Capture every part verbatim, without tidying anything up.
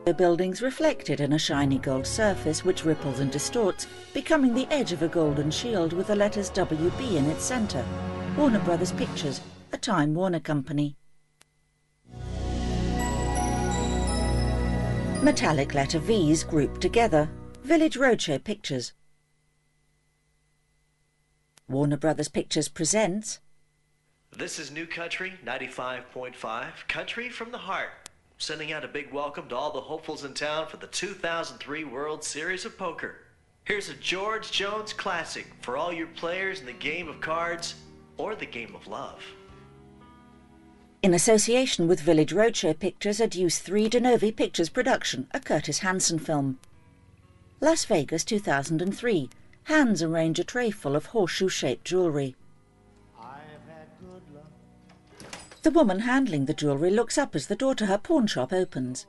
The buildings reflected in a shiny gold surface which ripples and distorts, becoming the edge of a golden shield with the letters W B in its centre. Warner Brothers Pictures, a Time Warner company. Metallic letter V's grouped together. Village Roadshow Pictures. Warner Brothers Pictures presents... This is New Country ninety-five point five, Country from the Heart, sending out a big welcome to all the hopefuls in town for the two thousand three World Series of Poker. Here's a George Jones classic for all your players in the game of cards or the game of love. In association with Village Roadshow Pictures, a Deuce three De Novo Pictures production, a Curtis Hanson film. Las Vegas two thousand three. Hands arrange a tray full of horseshoe-shaped jewellery. The woman handling the jewellery looks up as the door to her pawn shop opens.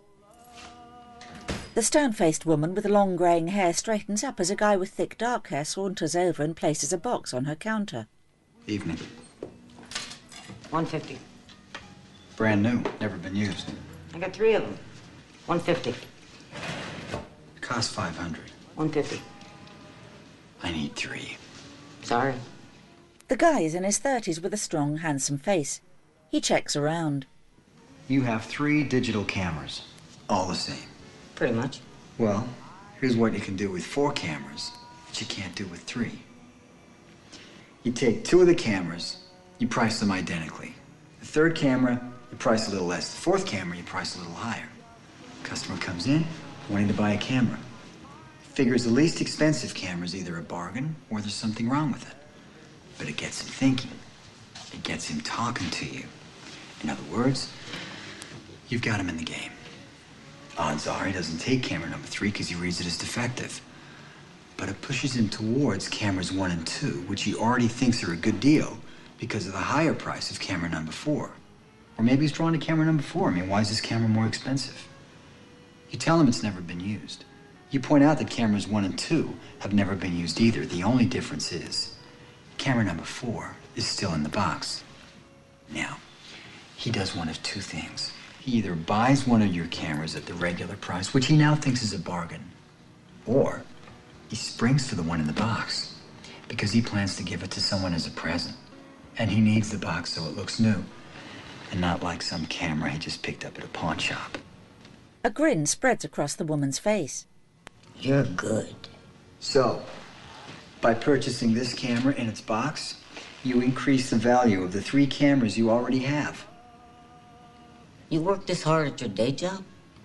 The stern-faced woman with long greying hair straightens up as a guy with thick dark hair saunters over and places a box on her counter. Evening. one fifty. Brand new, never been used. I got three of them. one fifty. Cost five hundred. one fifty. I need three. Sorry. The guy is in his thirties with a strong, handsome face. He checks around. You have three digital cameras, all the same. Pretty much. Well, here's what you can do with four cameras that you can't do with three. You take two of the cameras, you price them identically. The third camera, you price a little less. The fourth camera, you price a little higher. Customer comes in, wanting to buy a camera. Figures the least expensive camera is either a bargain or there's something wrong with it. But it gets him thinking. It gets him talking to you. In other words, you've got him in the game. Odds are he doesn't take camera number three because he reads it as defective. But it pushes him towards cameras one and two, which he already thinks are a good deal because of the higher price of camera number four. Or maybe he's drawn to camera number four. I mean, why is this camera more expensive? You tell him it's never been used. You point out that cameras one and two have never been used either. The only difference is camera number four is still in the box. Now, he does one of two things. He either buys one of your cameras at the regular price, which he now thinks is a bargain, or he springs for the one in the box because he plans to give it to someone as a present. And he needs the box so it looks new and not like some camera he just picked up at a pawn shop. A grin spreads across the woman's face. You're good. So, by purchasing this camera in its box, you increase the value of the three cameras you already have. You work this hard at your day job?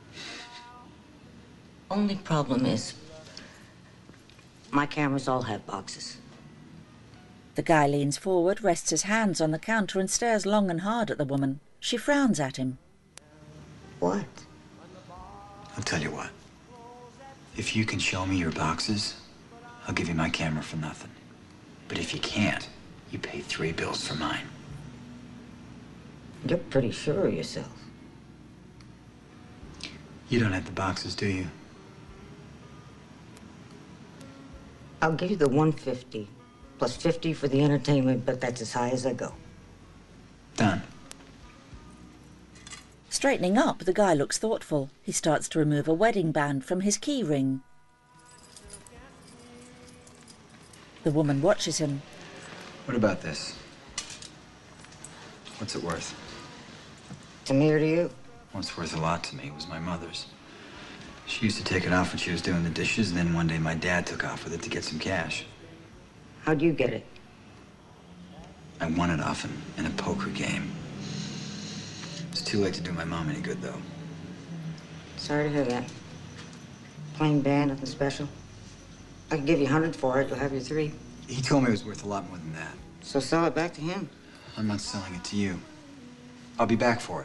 Only problem is, my cameras all have boxes. The guy leans forward, rests his hands on the counter and stares long and hard at the woman. She frowns at him. What? I'll tell you what. If you can show me your boxes, I'll give you my camera for nothing. But if you can't, you pay three bills for mine. You're pretty sure of yourself. You don't have the boxes, do you? I'll give you the one fifty, plus fifty for the entertainment, but that's as high as I go. Done. Straightening up, the guy looks thoughtful. He starts to remove a wedding band from his key ring. The woman watches him. What about this? What's it worth? To me or to you? Well, it's worth a lot to me. It was my mother's. She used to take it off when she was doing the dishes, and then one day my dad took off with it to get some cash. How'd you get it? I won it off in, in a poker game. It's too late to do my mom any good, though. Sorry to hear that. Plain band, nothing special. I could give you a hundred for it. You'll have your three. He told me it was worth a lot more than that. So sell it back to him. I'm not selling it to you. I'll be back for it.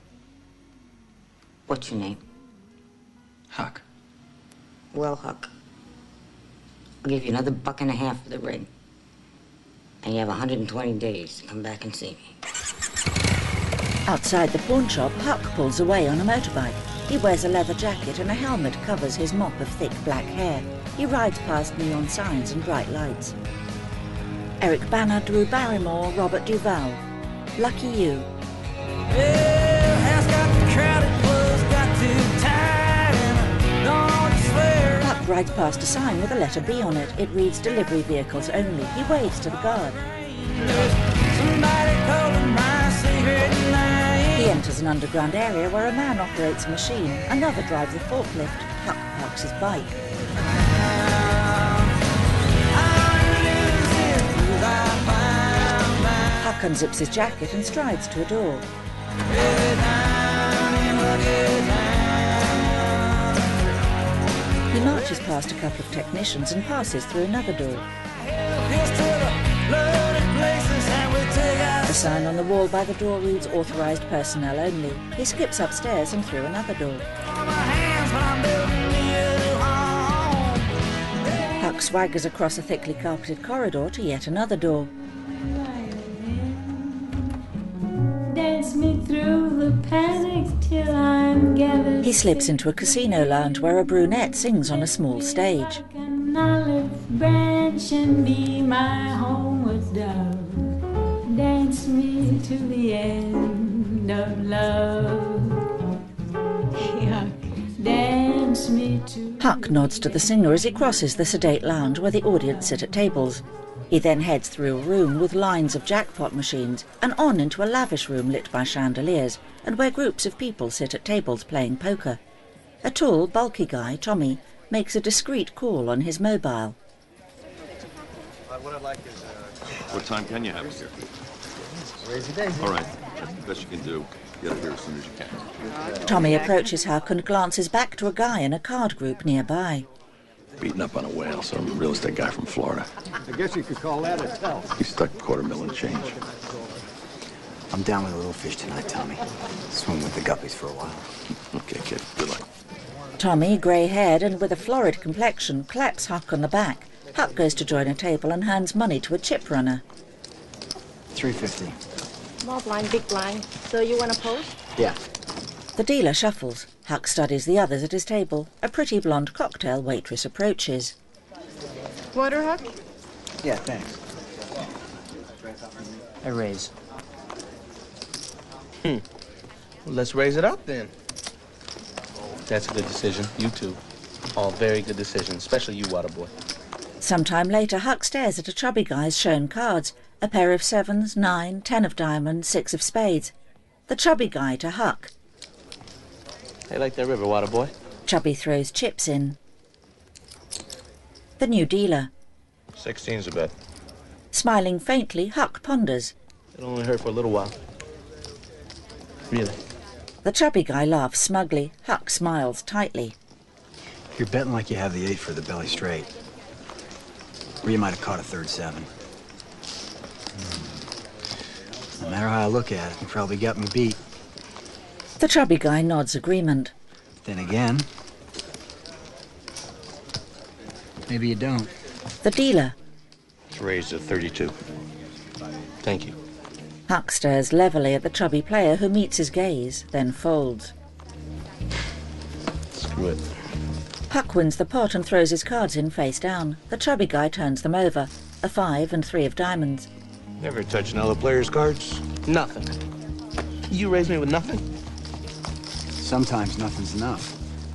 What's your name? Huck. Well, Huck, I'll give you another buck and a half for the ring. And you have one hundred twenty days to come back and see me. Outside the pawn shop, Huck pulls away on a motorbike. He wears a leather jacket and a helmet covers his mop of thick black hair. He rides past neon signs and bright lights. Eric Bana, Drew Barrymore, Robert Duvall. Lucky You. Well, house got too crowded, clothes got too tight, rides past a sign with a letter B on it. It reads delivery vehicles only. He waves to the guard. He enters an underground area where a man operates a machine. Another drives a forklift. Huck parks his bike. Huck unzips his jacket and strides to a door. He marches past a couple of technicians and passes through another door. The sign on the wall by the door reads authorised personnel only. He skips upstairs and through another door. Huck swaggers across a thickly carpeted corridor to yet another door. Dance me through the panic till I'm gathered. He slips into a casino lounge where a brunette sings on a small stage. An olive branch and be my homeward dove. Dance me to the end of love. Huck, dance me to. Huck nods to the singer as he crosses the sedate lounge where the audience sit at tables. He then heads through a room with lines of jackpot machines and on into a lavish room lit by chandeliers and where groups of people sit at tables playing poker. A tall, bulky guy, Tommy, makes a discreet call on his mobile. What time can you have us here? All right, that's the best you can do. Get up here as soon as you can. Tommy approaches Huck and glances back to a guy in a card group nearby. Beating up on a whale, some real estate guy from Florida. I guess you could call that a tell. He stuck a quarter million change. I'm down with a little fish tonight, Tommy. Swim with the guppies for a while. Okay, kid, good luck. Tommy, grey-haired and with a florid complexion, claps Huck on the back. Huck goes to join a table and hands money to a chip runner. three fifty. Small blind, big blind. So you want to post? Yeah. The dealer shuffles. Huck studies the others at his table. A pretty blonde cocktail waitress approaches. Water, Huck? Yeah, thanks. I raise. Hmm. Well, let's raise it up then. That's a good decision. You too. All very good decisions, especially you, Waterboy. Sometime later, Huck stares at a chubby guy's shown cards. A pair of sevens, nine, ten of diamonds, six of spades. The chubby guy to Huck. Hey, like that river, Waterboy. Chubby throws chips in. The new dealer. Sixteen's a bet. Smiling faintly, Huck ponders. It'll only hurt for a little while. Really? The chubby guy laughs smugly. Huck smiles tightly. You're betting like you have the eight for the belly straight. Or you might have caught a third seven. No matter how I look at it, you probably got me beat. The chubby guy nods agreement. Then again, maybe you don't. The dealer. It's raised to thirty-two. Thank you. Huck stares levelly at the chubby player who meets his gaze, then folds. Screw it. Huck wins the pot and throws his cards in face down. The chubby guy turns them over. A five and three of diamonds. Never touch another player's cards? Nothing. You raised me with nothing? Sometimes nothing's enough.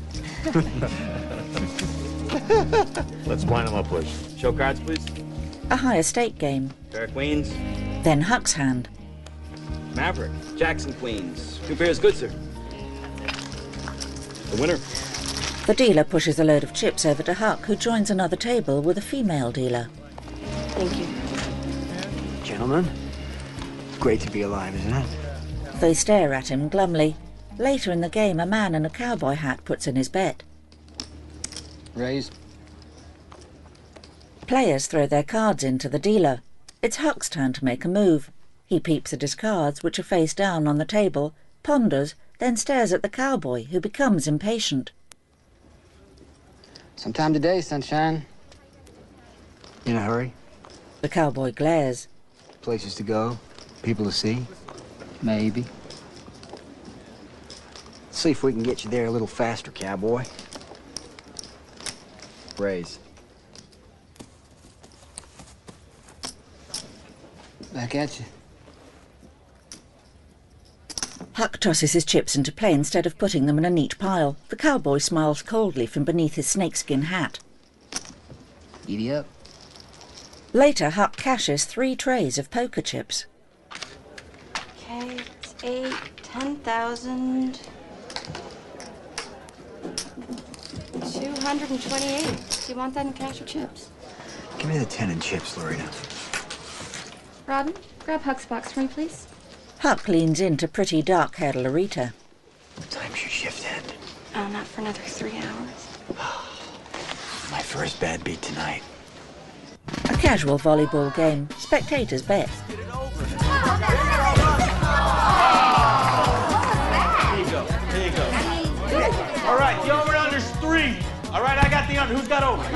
Let's wind them up, please. Show cards, please. A higher stake game. Pair of queens. Then Huck's hand. Maverick. Jackson queens. Two pairs good, sir. The winner. The dealer pushes a load of chips over to Huck, who joins another table with a female dealer. Thank you. Gentlemen, great to be alive, isn't it? They stare at him glumly. Later in the game, a man in a cowboy hat puts in his bet. Raise. Players throw their cards in to the dealer. It's Huck's turn to make a move. He peeps at his cards, which are face down on the table, ponders, then stares at the cowboy, who becomes impatient. Sometime today, sunshine. In a hurry? The cowboy glares. Places to go? People to see? Maybe. See if we can get you there a little faster, cowboy. Raise. Back at you. Huck tosses his chips into play instead of putting them in a neat pile. The cowboy smiles coldly from beneath his snakeskin hat. Giddy up. Later, Huck cashes three trays of poker chips. Okay, it's eight, ten thousand. Two hundred and twenty-eight. Do you want that in cash or chips? Give me the ten and chips, Lorena. Robin, grab Huck's box for me, please. Huck leans into pretty dark-haired Loretta. What time's your shift end? Oh, not for another three hours. My first bad beat tonight. A casual volleyball game. Spectators bet. There you go. There you go. All right, the over-under's three. All right, I got the under. Who's got over?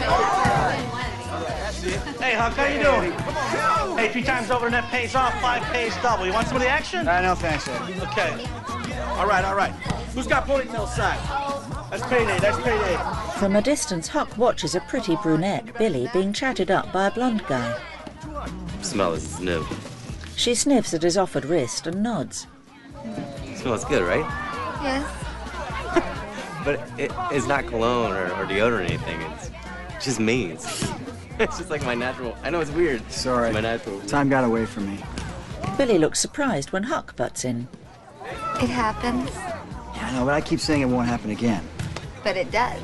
Hey, Huck, how you doing? Hey, three times over, and that pays off. Five pays double. You want some of the action? Uh, no, thanks, sir. Okay. All right, all right. Who's got ponytail side? That's payday. That's payday. From a distance, Huck watches a pretty brunette, Billy, being chatted up by a blonde guy. Smell this is new. She sniffs at his offered wrist and nods. Smells good, right? Yes. But it, it's not cologne or, or deodorant or anything. It's just me. It's, it's just like my natural. I know it's weird. Sorry. My natural. Time got away from me. Billy looks surprised when Huck butts in. It happens. Yeah, I know, but I keep saying it won't happen again. But it does.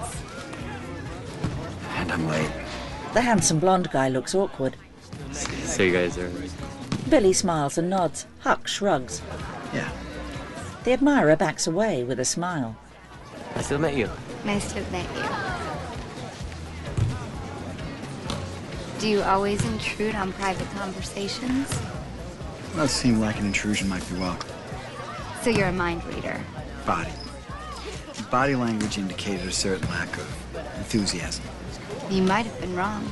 And I'm late. The handsome blonde guy looks awkward. So you guys are. Billy smiles and nods. Huck shrugs. Yeah. The admirer backs away with a smile. I still met you. Nice to have met you. Do you always intrude on private conversations? Well, it seemed like an intrusion might be welcome. So you're a mind reader. Body. Body language indicated a certain lack of enthusiasm. You might have been wrong.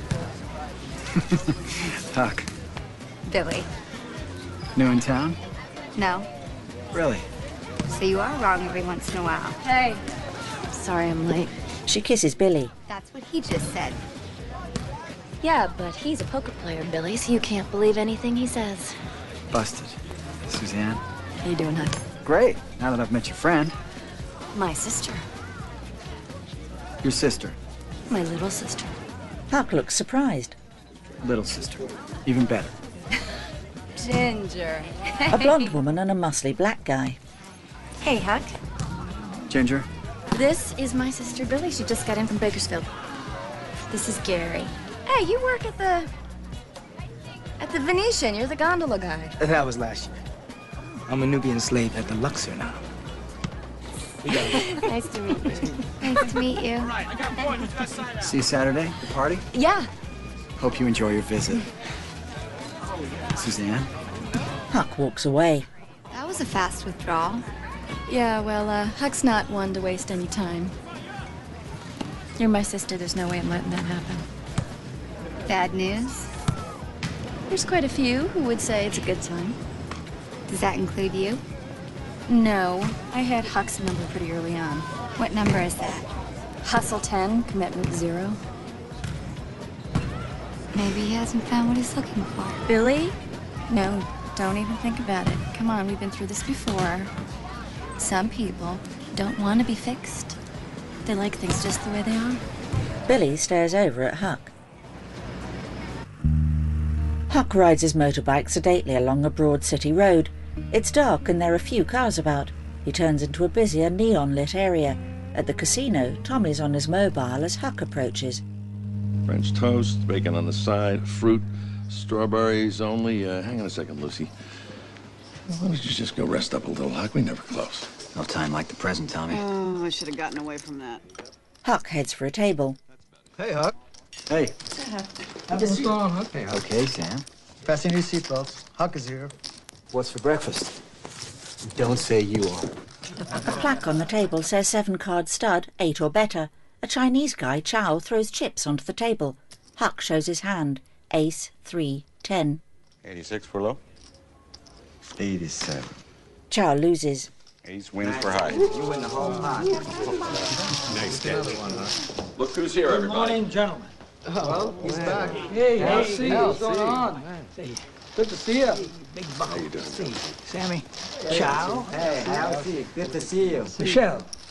Huck. Billy. New in town? No. Really? So you are wrong every once in a while. Hey. Sorry I'm late. She kisses Billy. That's what he just said. Yeah, but he's a poker player, Billy, so you can't believe anything he says. Busted. Suzanne? How you doing, Huck? Great. Now that I've met your friend. My sister. Your sister? My little sister. Huck looks surprised. Little sister. Even better. Ginger. A blonde woman and a muscly black guy. Hey, Huck. Ginger? This is my sister, Billy. She just got in from Bakersfield. This is Gary. Hey, you work at the... at the Venetian. You're the gondola guy. That was last year. I'm a Nubian slave at the Luxor now. Nice to meet you. Nice to meet you. See you Saturday, the party? Yeah. Hope you enjoy your visit. Suzanne? Huck walks away. That was a fast withdrawal. Yeah, well, uh, Huck's not one to waste any time. You're my sister. There's no way I'm letting that happen. Bad news? There's quite a few who would say it's a good time. Does that include you? No. I had Huck's number pretty early on. What number is that? Hustle ten, commitment zero. Maybe he hasn't found what he's looking for. Billy? No, don't even think about it. Come on, we've been through this before. Some people don't want to be fixed. They like things just the way they are. Billy stares over at Huck. Huck rides his motorbike sedately along a broad city road. It's dark and there are few cars about. He turns into a busier, neon-lit area. At the casino, Tommy's on his mobile as Huck approaches. French toast, bacon on the side, fruit, strawberries only. Uh, hang on a second, Lucy. Why don't you just go rest up a little, Huck? We never close. No time like the present, Tommy. Oh, I should have gotten away from that. Huck heads for a table. Hey, Huck. Hey. What's going on, Huck? Hey, okay, Sam. Fasten your seatbelts. Huck is here. What's for breakfast? Don't say you are. A plaque on the table says seven-card stud, eight or better. A Chinese guy, Chow, throws chips onto the table. Huck shows his hand. Ace, three, ten. eighty-six for low. eighty-seven. Chow loses. Ace wins for high. You win the whole pot. Nice catch. Look who's here, everybody. Good morning, gentlemen. Well, he's back. Hey, hey, see, what's going on? Hey, good to see you. Big buck. How you doing? Sammy. Ciao. Hey, have a seat. Good to see you. Michelle.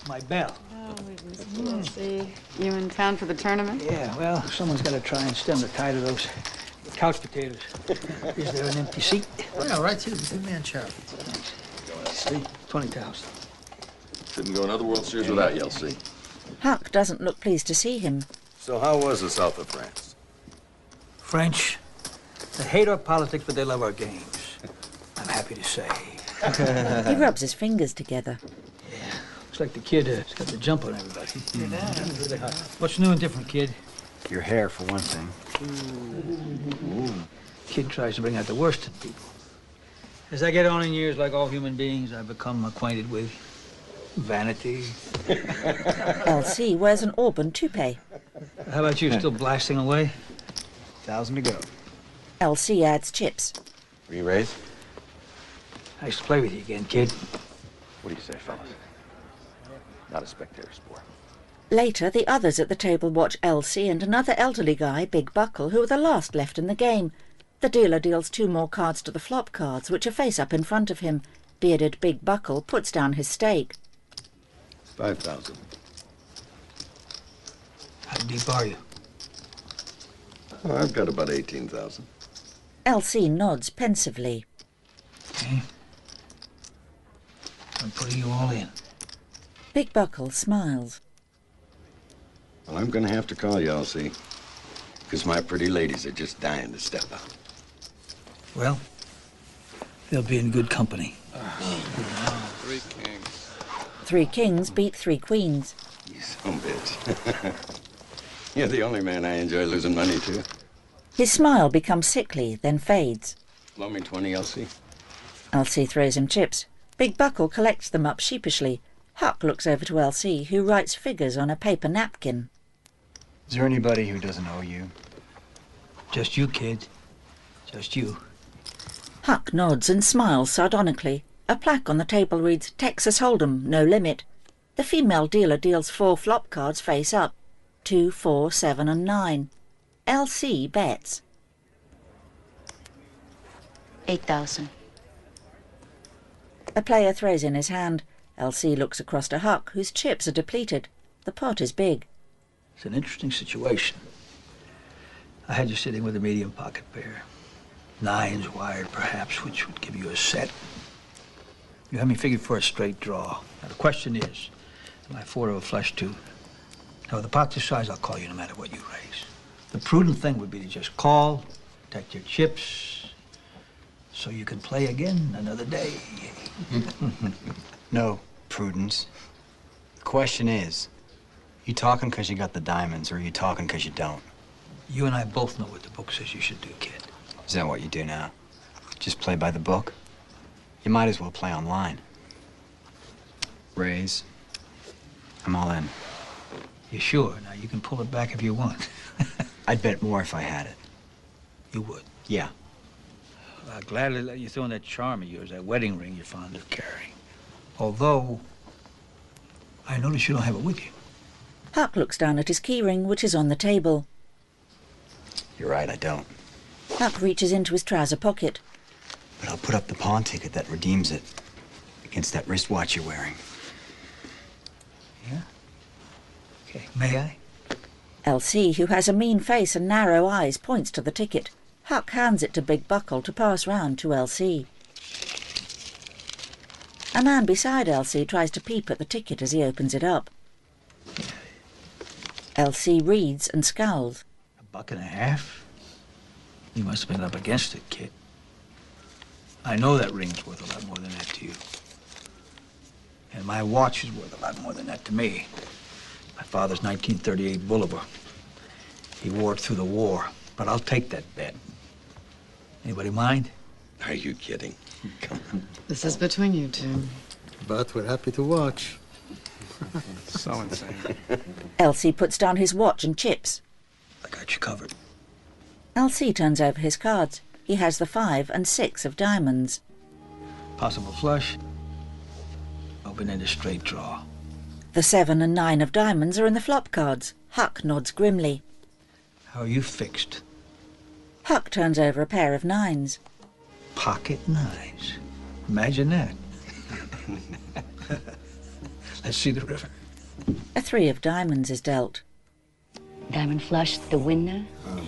my bell. Oh, let's see. You in town for the tournament? Yeah, well, someone's got to try and stem the tide of those couch potatoes. Is there an empty seat? Yeah, right here. Two-man chop. See, twenty thousand. Couldn't go another World Series without you, L C. Huck doesn't look pleased to see him. So how was the south of France? French, they hate our politics, but they love our games. I'm happy to say. He rubs his fingers together. Looks like the kid uh, has got the jump on everybody. What's new and different, kid? Your hair, for one thing. Ooh. Kid tries to bring out the worst in people. As I get on in years, like all human beings, I become acquainted with vanity. L C wears an auburn toupee. How about you, still blasting away? Thousand to go. L C adds chips. Were you raised? Nice to play with you again, kid. What do you say, fellas? Not a spectator sport. Later, the others at the table watch L C and another elderly guy, Big Buckle, who are the last left in the game. The dealer deals two more cards to the flop cards, which are face up in front of him. Bearded Big Buckle puts down his stake. Five thousand. How deep are you? Oh, I've got about eighteen thousand. L C nods pensively. Okay. I'm putting you all in. Big Buckle smiles. Well, I'm gonna have to call you, L C. Because my pretty ladies are just dying to step out. Well, they'll be in good company. Three kings. Three kings beat three queens. You son bitch. You're the only man I enjoy losing money to. His smile becomes sickly, then fades. Loan me twenty, L C. L C throws him chips. Big Buckle collects them up sheepishly. Huck looks over to L C, who writes figures on a paper napkin. Is there anybody who doesn't owe you? Just you, kid. Just you. Huck nods and smiles sardonically. A plaque on the table reads, Texas Hold'em, no limit. The female dealer deals four flop cards face up. Two, four, seven, and nine. L C bets. Eight thousand. A player throws in his hand. L C looks across to Huck, whose chips are depleted. The pot is big. It's an interesting situation. I had you sitting with a medium pocket pair. Nines wired, perhaps, which would give you a set. You have me figured for a straight draw. Now, the question is, am I four of a flush two? Now, with the pot this size, I'll call you no matter what you raise. The prudent thing would be to just call, protect your chips, so you can play again another day. No, Prudence. The question is, you talking because you got the diamonds, or are you talking because you don't? You and I both know what the book says you should do, kid. Is that what you do now? Just play by the book? You might as well play online. Raise. I'm all in. You sure? Now, you can pull it back if you want. I'd bet more if I had it. You would? Yeah. Well, I'd gladly let you throw in that charm of yours, that wedding ring you're fond of carrying. Although, I notice you don't have it with you. Huck looks down at his keyring, which is on the table. You're right, I don't. Huck reaches into his trouser pocket. But I'll put up the pawn ticket that redeems it against that wristwatch you're wearing. Yeah? Okay, may I? L C, who has a mean face and narrow eyes, points to the ticket. Huck hands it to Big Buckle to pass round to L C. A man beside L C tries to peep at the ticket as he opens it up. L C reads and scowls. A buck and a half? You must have been up against it, kid. I know that ring's worth a lot more than that to you. And my watch is worth a lot more than that to me. My father's nineteen thirty-eight Boulevard. He wore it through the war, but I'll take that bet. Anybody mind? Are you kidding? Come on. This is between you two. But we're happy to watch. So insane. L C puts down his watch and chips. I got you covered. L C turns over his cards. He has the five and six of diamonds. Possible flush. Open-ended straight draw. The seven and nine of diamonds are in the flop cards. Huck nods grimly. How are you fixed? Huck turns over a pair of nines. Pocket nines. Imagine that. Let's see the river. A three of diamonds is dealt. Diamond flush, the winner.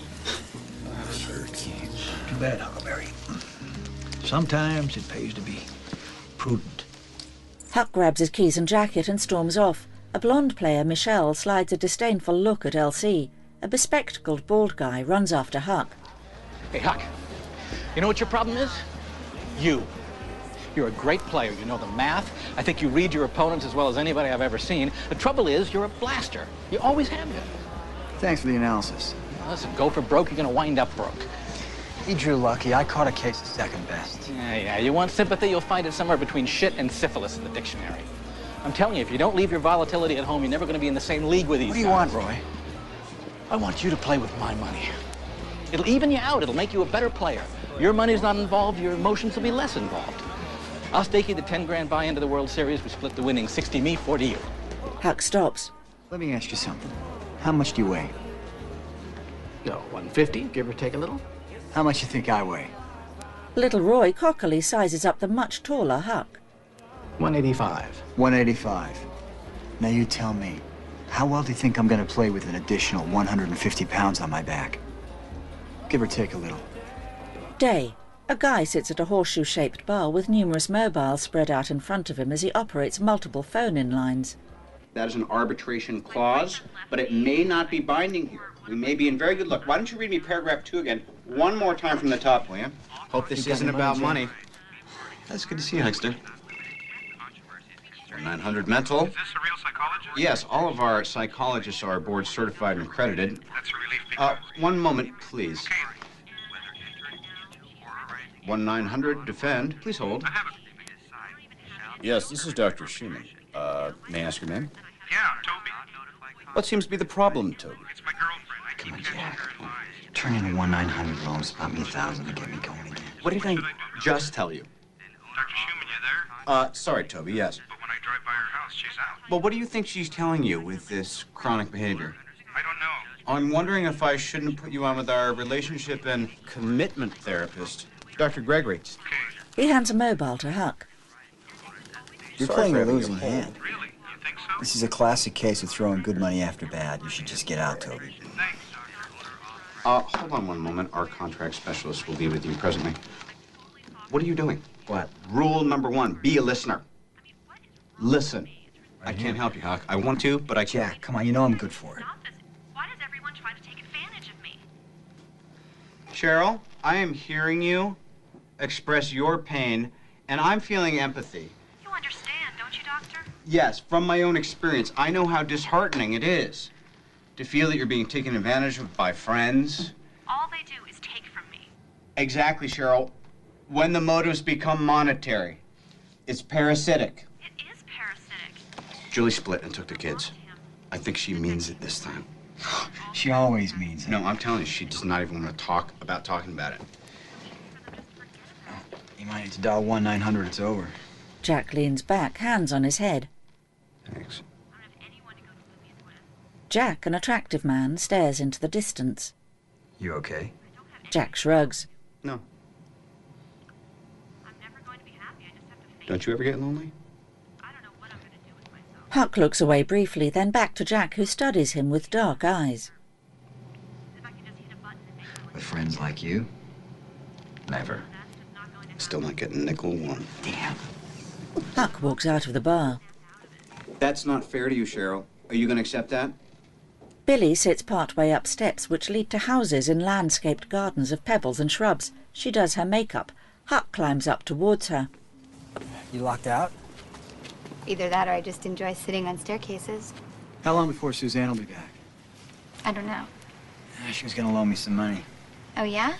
Too bad, Huckleberry. Sometimes it pays to be prudent. Huck grabs his keys and jacket and storms off. A blonde player, Michelle, slides a disdainful look at Elsie. A bespectacled bald guy runs after Huck. Hey, Huck, you know what your problem is? You. You're a great player. You know the math. I think you read your opponents as well as anybody I've ever seen. The trouble is, you're a blaster. You always have been. Thanks for the analysis. Listen, go for broke, you're gonna wind up broke. He drew lucky. I caught a case of second best. Yeah, yeah, you want sympathy, you'll find it somewhere between shit and syphilis in the dictionary. I'm telling you, if you don't leave your volatility at home, you're never gonna be in the same league with these What do you guys. want, Roy? I want you to play with my money. It'll even you out, it'll make you a better player. Your money's not involved, your emotions will be less involved. I'll stake you the ten grand buy into the World Series. We split the winnings, sixty me, forty you. Huck stops. Let me ask you something. How much do you weigh? No, one fifty, give or take a little. How much you think I weigh? Little Roy cockily sizes up the much taller Huck. one eighty-five. one eighty-five. Now you tell me, how well do you think I'm gonna play with an additional one hundred fifty pounds on my back? Give or take a little. Day. A guy sits at a horseshoe-shaped bar with numerous mobiles spread out in front of him as he operates multiple phone-in lines. That is an arbitration clause, but it may not be binding here. We may be in very good luck. Why don't you read me paragraph two again, one more time from the top, will you? Hope this You got isn't any about money, money. That's good to see you, Huckster. nine hundred mental. Is this a real psychologist? Yes, all of our psychologists are board certified and accredited. That's a relief. Uh, one moment, please. one nine hundred, defend. Please hold. Yes, this is Doctor Schumann. Uh, may I ask your name? Yeah, Toby. What seems to be the problem, Toby? It's my girlfriend. I Come on, Jack. Turn in a one nine hundred loan, spot me a thousand to get me going again. What did I just tell you? Doctor Schumann, you there? Uh, sorry, Toby, yes. But when I drive by her house, she's out. Well, what do you think she's telling you with this chronic behavior? I don't know. I'm wondering if I shouldn't put you on with our relationship and commitment therapist, Doctor Gregory. He hands a mobile to Huck. You're Sorry playing for a having losing you hold. hand. This is a classic case of throwing good money after bad. You should just get out, Toby. Uh, hold on one moment. Our contract specialist will be with you presently. What are you doing? What? Rule number one, be a listener. Listen. I can't help you, Huck. I want to, but I can't. Jack, come on, you know I'm good for it. Cheryl, I am hearing you express your pain, and I'm feeling empathy. You understand, don't you, Doctor? Yes, from my own experience, I know how disheartening it is to feel that you're being taken advantage of by friends. All they do is take from me. Exactly, Cheryl. When the motives become monetary, it's parasitic. It is parasitic. Julie split and took the kids. I think she means it this time. She always means it. No, I'm telling you, she does not even want to talk about talking about it. You might need to dial one nine hundred, it's over. Jack leans back, hands on his head. Thanks. Jack, an attractive man, stares into the distance. You okay? Jack shrugs. No. Don't you ever get lonely? Huck looks away briefly, then back to Jack, who studies him with dark eyes. With friends like you? Never. Still not getting nickel one. Damn. Huck walks out of the bar. That's not fair to you, Cheryl. Are you going to accept that? Billy sits partway up steps which lead to houses in landscaped gardens of pebbles and shrubs. She does her makeup. Huck climbs up towards her. You locked out? Either that or I just enjoy sitting on staircases. How long before Suzanne will be back? I don't know. She was gonna loan me some money. Oh, yeah?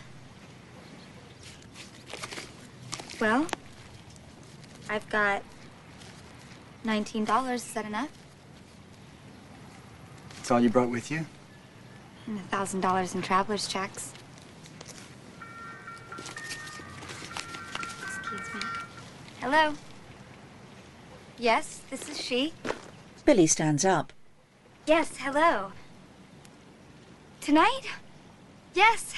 Well, I've got nineteen dollars. Is that enough? That's all you brought with you? And one thousand dollars in traveler's checks. Excuse me. Hello? Yes, this is she. Billy stands up. Yes, hello. Tonight? Yes.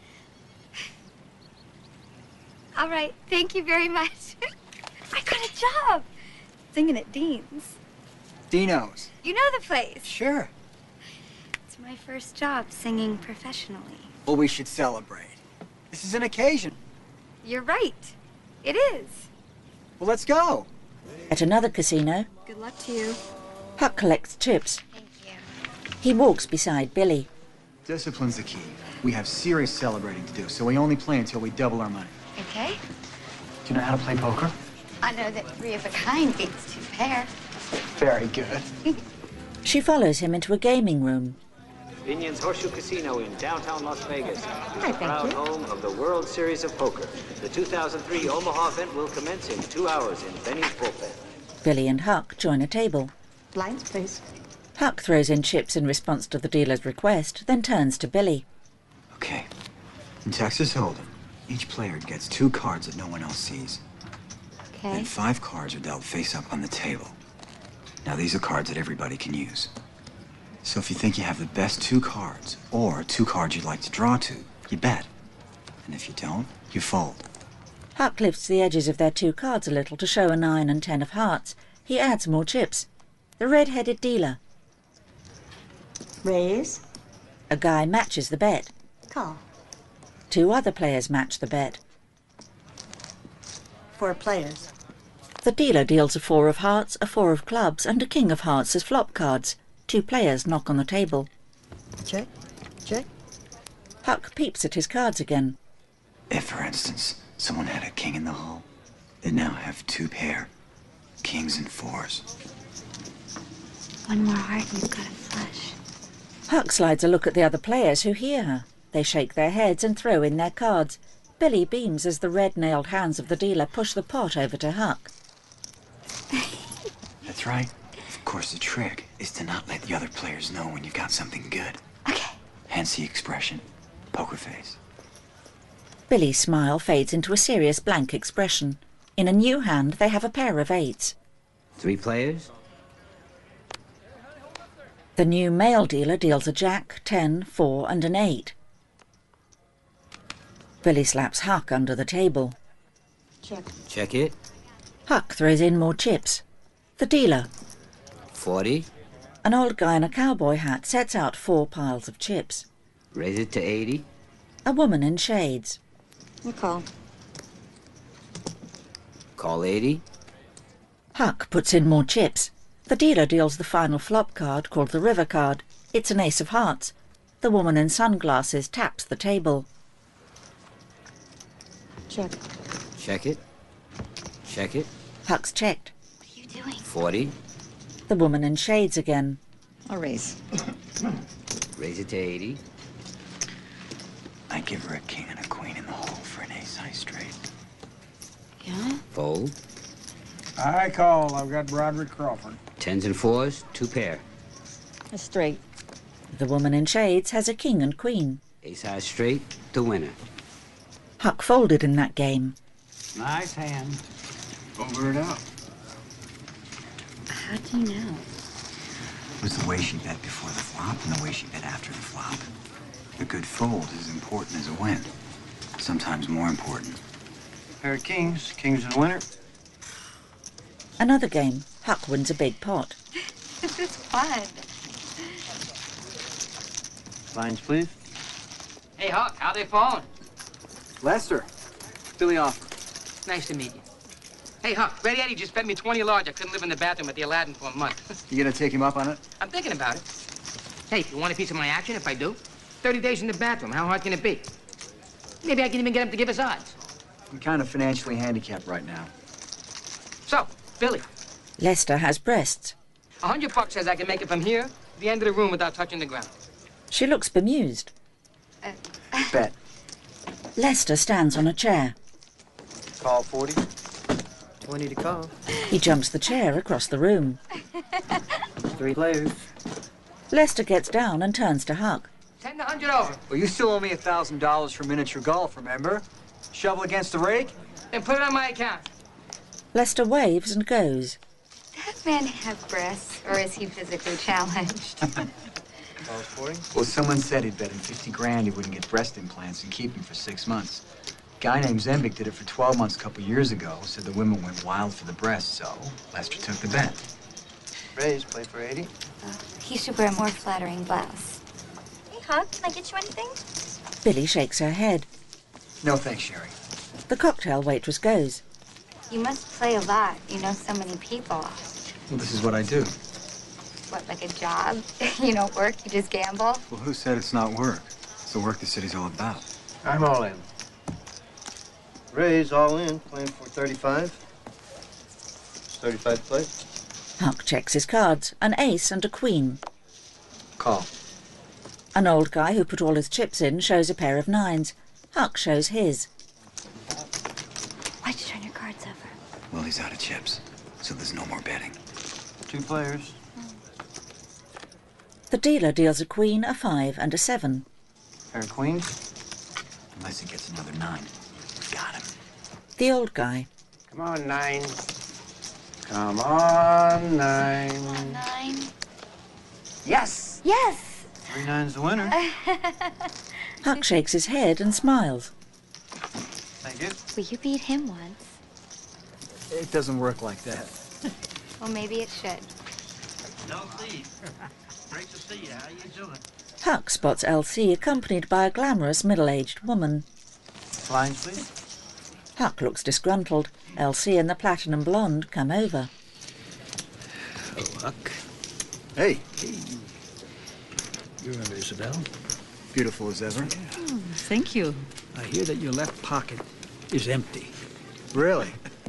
All right, thank you very much. I got a job singing at Dean's. Dino's. You know the place. Sure. It's my first job singing professionally. Well, we should celebrate. This is an occasion. You're right. It is. Well, let's go. At another casino, Good luck to you. Huck collects chips. Thank you. He walks beside Billy. Discipline's the key. We have serious celebrating to do, so we only play until we double our money. Okay. Do you know how to play poker? I know that three of a kind beats two pair. Very good. She follows him into a gaming room. Binion's Horseshoe Casino in downtown Las Vegas is Hi, the thank proud you. home of the World Series of Poker. The two thousand three Omaha event will commence in two hours in Benny's bullpen. Billy and Huck join a table. Blinds, please. Huck throws in chips in response to the dealer's request, then turns to Billy. Okay. In Texas Hold'em, each player gets two cards that no one else sees. Okay. Then five cards are dealt face up on the table. Now, these are cards that everybody can use. So if you think you have the best two cards, or two cards you'd like to draw to, you bet. And if you don't, you fold. Huck lifts the edges of their two cards a little to show a nine and ten of hearts. He adds more chips. The red-headed dealer. Raise. A guy matches the bet. Call. Two other players match the bet. Four players. The dealer deals a four of hearts, a four of clubs, and a king of hearts as flop cards. Two players knock on the table. Check. Check. Huck peeps at his cards again. If, for instance, someone had a king in the hull, they now have two pair. Kings and fours. One more heart and you've got a flush. Huck slides a look at the other players who hear her. They shake their heads and throw in their cards. Billy beams as the red-nailed hands of the dealer push the pot over to Huck. That's right. Of course, the trick is to not let the other players know when you've got something good. Okay. Hence the expression, poker face. Billy's smile fades into a serious blank expression. In a new hand, they have a pair of eights. Three players? The new male dealer deals a jack, ten, four, and an eight. Billy slaps Huck under the table. Check. Check it. Huck throws in more chips. The dealer, Forty. an old guy in a cowboy hat, sets out four piles of chips. Raise it to eighty. A woman in shades. You call. Call eighty. Huck puts in more chips. The dealer deals the final flop card, called the river card. It's an ace of hearts. The woman in sunglasses taps the table. Check. Check it. Check it. Huck's checked. What are you doing? Forty. The woman in shades again. I'll raise. Raise it to eighty. I give her a king and a queen in the hole for an ace high straight. Yeah? Fold. I call. I've got Broderick Crawford. Tens and fours, two pair. A straight. The woman in shades has a king and queen. Ace high straight, the winner. Huck folded in that game. Nice hand. Over it out. How do you know? It was the way she bet before the flop and the way she bet after the flop. A good fold is as important as a win. Sometimes more important. Pair of kings. Kings and winner. Another game. Huck wins a big pot. This is fun. Lines, please. Hey, Huck, how they falling? Lester. Billy Offer. Nice to meet you. Hey, Huck, Red Eddie just bet me twenty large I couldn't live in the bathroom at the Aladdin for a month. You gonna take him up on it? I'm thinking about it. Hey, you want a piece of my action if I do? thirty days in the bathroom, how hard can it be? Maybe I can even get him to give us odds. I'm kind of financially handicapped right now. So, Billy, Lester has breasts. a hundred bucks says I can make it from here to the end of the room without touching the ground. She looks bemused. Bet. Lester stands on a chair. Call forty. twenty to call. He jumps the chair across the room. Three players. Lester gets down and turns to Huck. Ten to hundred over. Well, you still owe me a thousand dollars for miniature golf, remember? Shovel against the rake? And put it on my account. Lester waves and goes. Does that man have breasts, or is he physically challenged? Calls forty. Well, someone said he'd bet him fifty grand he wouldn't get breast implants and keep him for six months. A guy named Zembik did it for twelve months a couple years ago, said the women went wild for the breasts, so Lester took the bet. Ray's play for eighty. Uh, he should wear a more flattering blouse. Hey, Huck, can I get you anything? Billy shakes her head. No thanks, Sherry. The cocktail waitress goes. You must play a lot. You know so many people. Well, this is what I do. What, like a job? You don't work, you just gamble? Well, who said it's not work? It's the work the city's all about. I'm all in. Ray's all in, playing for thirty-five. It's thirty-five play. Huck checks his cards. An ace and a queen. Call. An old guy who put all his chips in shows a pair of nines. Huck shows his. Why'd you turn your cards over? Well, he's out of chips, so there's no more betting. Two players. The dealer deals a queen, a five, and a seven. Pair of queens. Unless he gets another nine. Got him. The old guy. Come on, nine. Come on, nine. Come on, nine. Yes! Yes! Three nines the winner. Huck shakes his head and smiles. Thank you. Will you beat him once? It doesn't work like that. Well, maybe it should. L C, great to see you. How you doing? Huck spots L C accompanied by a glamorous middle-aged woman. Lines, please. Huck looks disgruntled. L C and the platinum blonde come over. Oh, Huck. Hey. Hey. You remember Isabel? Beautiful as ever. Oh, thank you. I hear that your left pocket is empty. Really?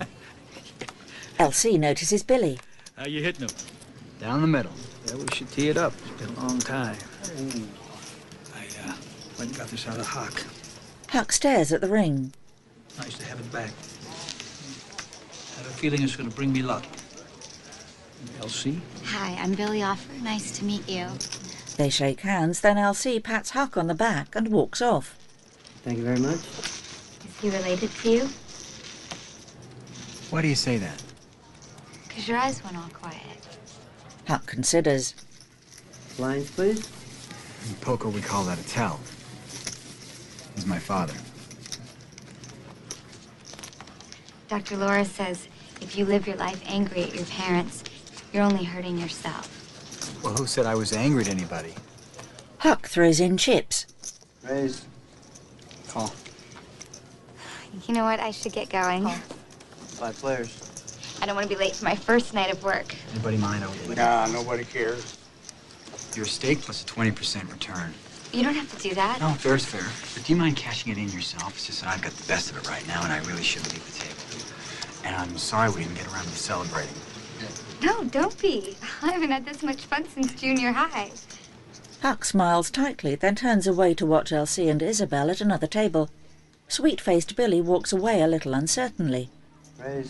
L C notices Billy. How you hitting him? Down the middle. Yeah, we should tee it up. It's been a long time. I uh, went and got this out of Huck. Huck stares at the ring. Nice to have it back. I have a feeling it's going to bring me luck. L C? Hi, I'm Billy Offer. Nice to meet you. They shake hands, then L C pats Huck on the back and walks off. Thank you very much. Is he related to you? Why do you say that? Because your eyes went all quiet. Huck considers. Lines, please. In poker, we call that a tell. He's my father. Doctor Laura says if you live your life angry at your parents, you're only hurting yourself. Well, who said I was angry at anybody? Huck throws in chips. Raise. Call. You know what? I should get going. Five players. I don't want to be late for my first night of work. Anybody mind? I would Nah, nobody cares. Your stake plus a twenty percent return. You don't have to do that. No, fair's fair. But do you mind cashing it in yourself? It's just that I've got the best of it right now, and I really shouldn't leave the table. And I'm sorry we didn't get around to celebrating. No, don't be. I haven't had this much fun since junior high. Huck smiles tightly, then turns away to watch L C and Isabel at another table. Sweet-faced Billy walks away a little uncertainly. Raise.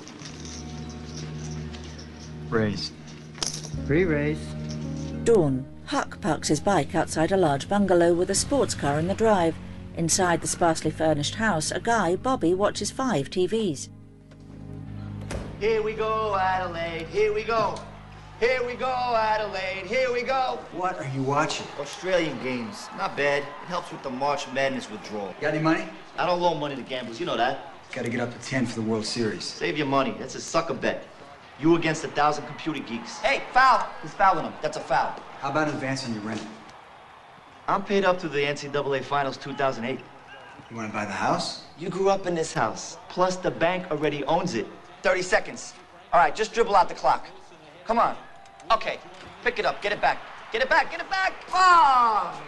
Raise. Three raise. Dawn. Huck parks his bike outside a large bungalow with a sports car in the drive. Inside the sparsely furnished house, a guy, Bobby, watches five T Vs. Here we go, Adelaide. Here we go. Here we go, Adelaide. Here we go. What are you watching? Australian games. Not bad. It helps with the March Madness withdrawal. Got any money? I don't loan money to gamblers. You know that. Got to get up to ten for the World Series. Save your money. That's a sucker bet. You against a thousand computer geeks. Hey, foul. Who's fouling him? That's a foul. How about an advance on your rent? I'm paid up to the N C double A Finals two thousand eight. You want to buy the house? You grew up in this house. Plus, the bank already owns it. thirty seconds. All right, just dribble out the clock. Come on. Okay, pick it up. Get it back. Get it back. Get it back. Ah!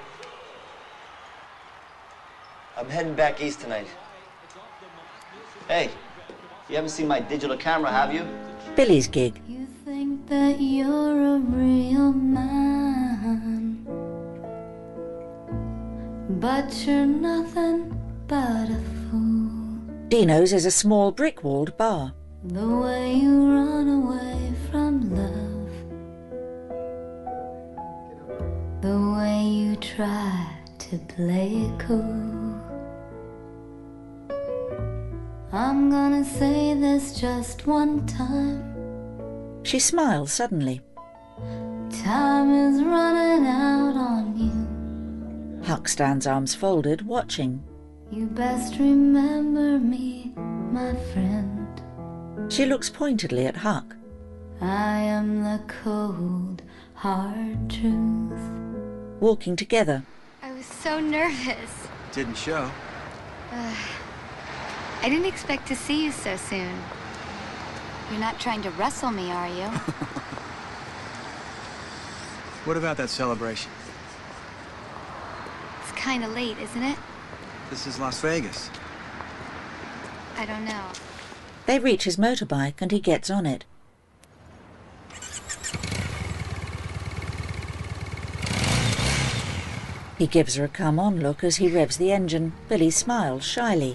I'm heading back east tonight. Hey, you haven't seen my digital camera, have you? Billy's gig. You think that you're a real man, but you're nothing but a fool. Dino's is a small brick-walled bar. The way you run away from love, the way you try to play it cool. I'm gonna say this just one time. She smiles suddenly. Time is running out on you. Huck stands arms folded, watching. You best remember me, my friend. She looks pointedly at Huck. I am the cold, hard truth. Walking together. I was so nervous. Didn't show. Uh, I didn't expect to see you so soon. You're not trying to wrestle me, are you? What about that celebration? It's kind of late, isn't it? This is Las Vegas. I don't know. They reach his motorbike and he gets on it. He gives her a come-on look as he revs the engine. Billy smiles shyly.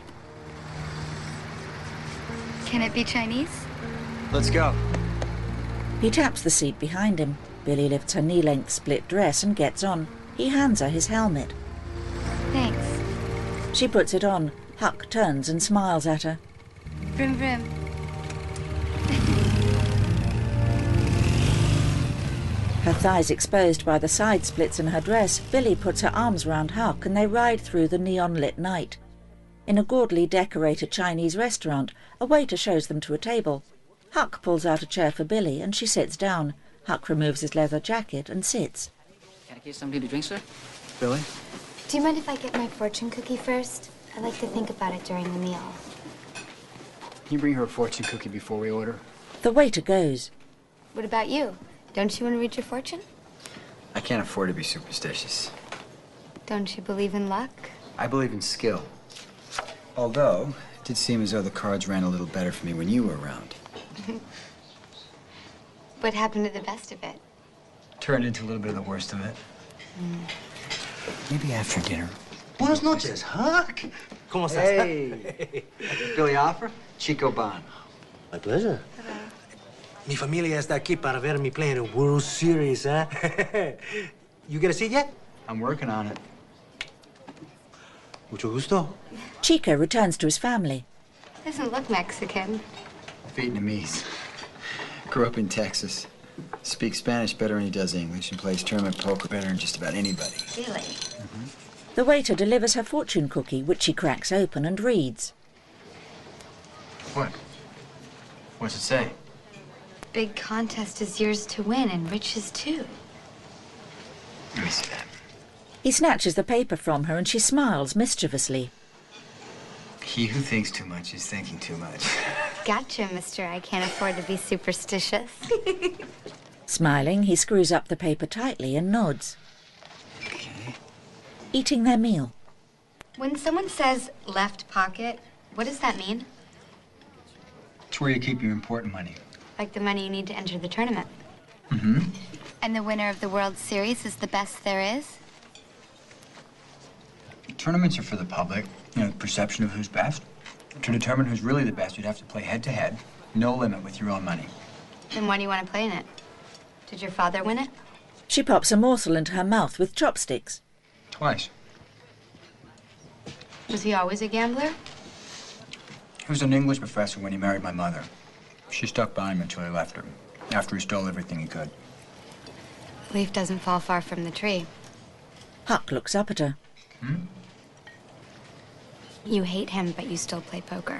Can it be Chinese? Let's go. He taps the seat behind him. Billy lifts her knee-length split dress and gets on. He hands her his helmet. Thanks. She puts it on. Huck turns and smiles at her. Vroom, vroom. Her thighs exposed by the side splits in her dress, Billy puts her arms round Huck and they ride through the neon-lit night. In a gaudily decorated Chinese restaurant, a waiter shows them to a table. Huck pulls out a chair for Billy and she sits down. Huck removes his leather jacket and sits. Can I get something to drink, sir? Billy? Do you mind if I get my fortune cookie first? I like to think about it during the meal. Can you bring her a fortune cookie before we order? The waiter goes. What about you? Don't you want to read your fortune? I can't afford to be superstitious. Don't you believe in luck? I believe in skill. Although, it did seem as though the cards ran a little better for me when you were around. What happened to the best of it? Turned into a little bit of the worst of it. Mm. Maybe after dinner. Buenas noches, Huck. ¿Cómo estás? Hey. Billy Offer, Chico Bond. My pleasure. Hello. Mi familia está aquí para ver me play in a World Series, huh? You get a seat yet? I'm working on it. Mucho gusto. Chico returns to his family. Doesn't look Mexican. Vietnamese. Grew up in Texas. Speaks Spanish better than he does English and plays tournament poker better than just about anybody. Really? Mm-hmm. The waiter delivers her fortune cookie, which she cracks open and reads. What? What's it say? Big contest is yours to win and riches too. Let me see that. He snatches the paper from her and she smiles mischievously. He who thinks too much is thinking too much. Gotcha, mister. I can't afford to be superstitious. Smiling, he screws up the paper tightly and nods. Okay. Eating their meal. When someone says left pocket, what does that mean? It's where you keep your important money. Like the money you need to enter the tournament. Mm-hmm. And the winner of the World Series is the best there is? Tournaments are for the public, you know, the perception of who's best. To determine who's really the best, you'd have to play head-to-head, no limit with your own money. Then why do you want to play in it? Did your father win it? She pops a morsel into her mouth with chopsticks. Twice. Was he always a gambler? He was an English professor when he married my mother. She stuck by him until he left her, after he stole everything he could. Leaf doesn't fall far from the tree. Huck looks up at her. Hmm? You hate him, but you still play poker.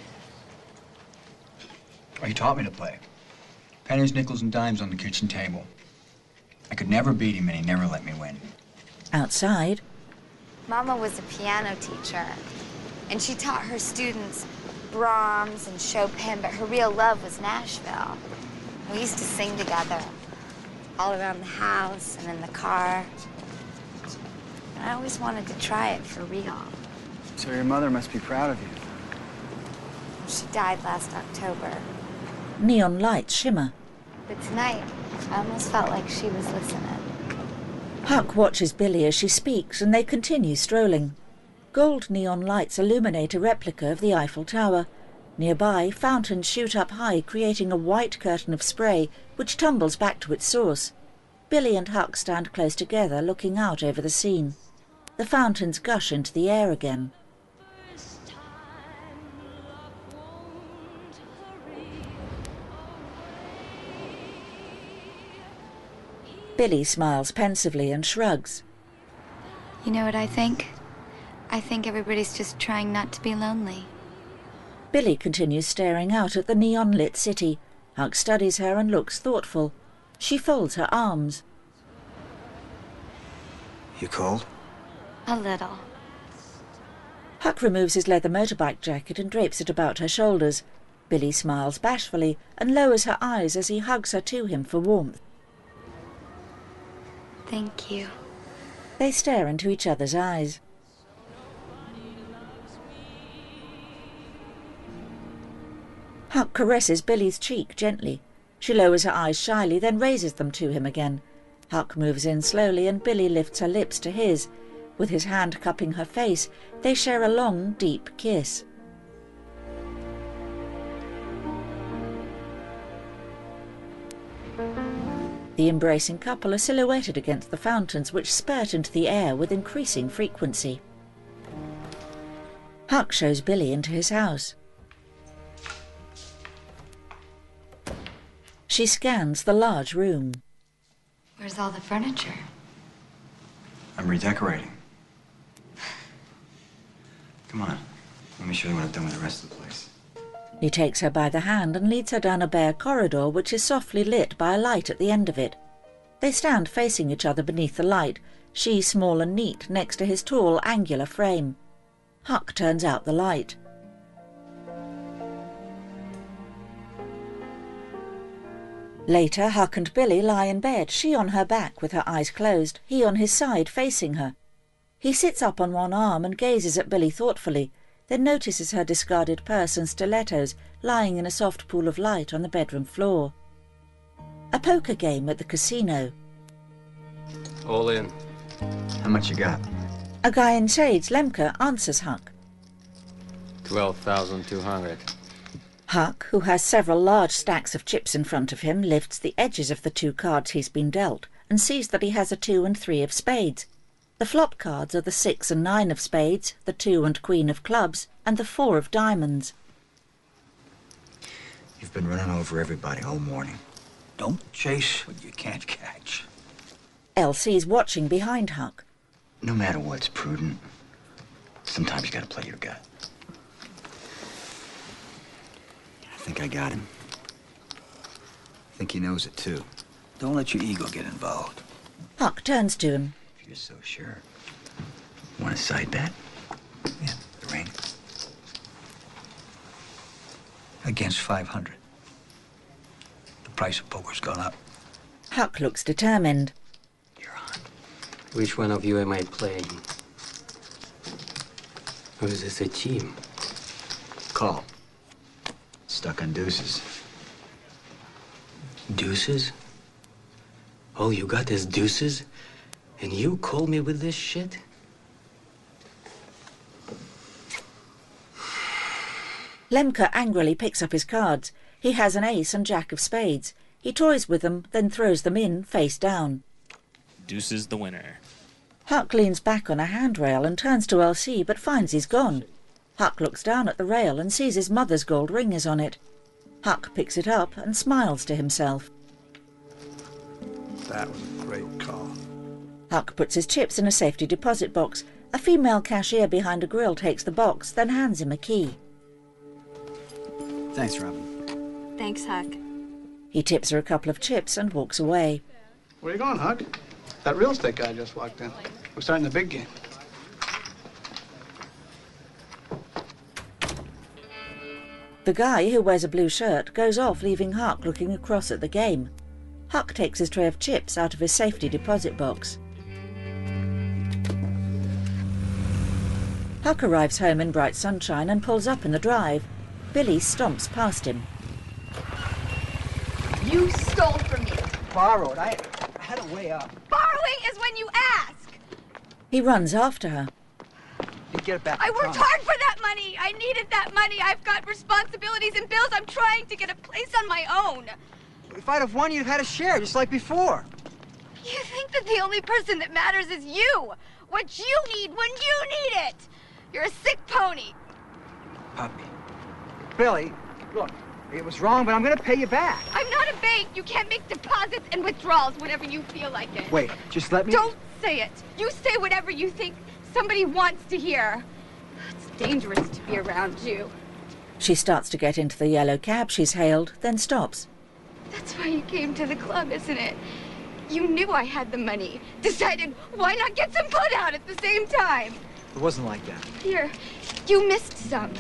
Well, he taught me to play. Pennies, nickels, and dimes on the kitchen table. I could never beat him, and he never let me win. Outside. Mama was a piano teacher, and she taught her students Brahms and Chopin, but her real love was Nashville. We used to sing together, all around the house and in the car. And I always wanted to try it for real. So your mother must be proud of you. She died last October. Neon lights shimmer. But tonight, I almost felt like she was listening. Huck watches Billy as she speaks, and they continue strolling. Gold neon lights illuminate a replica of the Eiffel Tower. Nearby, fountains shoot up high, creating a white curtain of spray, which tumbles back to its source. Billy and Huck stand close together, looking out over the scene. The fountains gush into the air again. Billy smiles pensively and shrugs. You know what I think? I think everybody's just trying not to be lonely. Billy continues staring out at the neon-lit city. Huck studies her and looks thoughtful. She folds her arms. You cold? A little. Huck removes his leather motorbike jacket and drapes it about her shoulders. Billy smiles bashfully and lowers her eyes as he hugs her to him for warmth. Thank you. They stare into each other's eyes. Huck caresses Billy's cheek gently. She lowers her eyes shyly, then raises them to him again. Huck moves in slowly and Billy lifts her lips to his. With his hand cupping her face, they share a long, deep kiss. The embracing couple are silhouetted against the fountains which spurt into the air with increasing frequency. Huck shows Billy into his house. She scans the large room. Where's all the furniture? I'm redecorating. Come on, let me show you what I've done with the rest of the place. He takes her by the hand and leads her down a bare corridor which is softly lit by a light at the end of it. They stand facing each other beneath the light, she small and neat next to his tall, angular frame. Huck turns out the light. Later, Huck and Billy lie in bed, she on her back with her eyes closed, he on his side facing her. He sits up on one arm and gazes at Billy thoughtfully, then notices her discarded purse and stilettos lying in a soft pool of light on the bedroom floor. A poker game at the casino. All in. How much you got? A guy in shades, Lemke, answers Huck. twelve thousand two hundred. Huck, who has several large stacks of chips in front of him, lifts the edges of the two cards he's been dealt and sees that he has a two and three of spades. The flop cards are the six and nine of spades, the two and queen of clubs, and the four of diamonds. You've been running over everybody all morning. Don't chase what you can't catch. Elsie's watching behind Huck. No matter what's prudent, sometimes you gotta play your gut. I think I got him. I think he knows it too. Don't let your ego get involved. Huck turns to him. If you're so sure. Want a side bet? Yeah. The ring? Against five hundred. The price of poker's gone up. Huck looks determined. Which one of you am I playing? Or is this a team? Call. Stuck on deuces. Deuces? All you got is deuces? And you call me with this shit? Lemke angrily picks up his cards. He has an ace and jack of spades. He toys with them, then throws them in, face down. Deuces the winner. Huck leans back on a handrail and turns to Elsie, but finds he's gone. Huck looks down at the rail and sees his mother's gold ring is on it. Huck picks it up and smiles to himself. That was a great call. Huck puts his chips in a safety deposit box. A female cashier behind a grill takes the box, then hands him a key. Thanks, Robin. Thanks, Huck. He tips her a couple of chips and walks away. Where you going, Huck? That real estate guy just walked in. We're starting the big game. The guy, who wears a blue shirt, goes off, leaving Huck looking across at the game. Huck takes his tray of chips out of his safety deposit box. Huck arrives home in bright sunshine and pulls up in the drive. Billy stomps past him. You stole from me. Borrowed. I, I had a way up. Borrowing is when you ask. He runs after her. You get it back. I worked hard for that money. I needed that money. I've got responsibilities and bills. I'm trying to get a place on my own. If I'd have won, you'd have had a share, just like before. You think that the only person that matters is you. What you need when you need it. You're a sick pony. Puppy. Billy, look, it was wrong, but I'm gonna pay you back. I'm not a bank. You can't make deposits and withdrawals whenever you feel like it. Wait, just let me... Don't say it. You say whatever you think somebody wants to hear. It's dangerous to be around you. She starts to get into the yellow cab she's hailed, then stops. That's why you came to the club, isn't it? You knew I had the money. Decided, why not get some put out at the same time? It wasn't like that. Here, you missed some.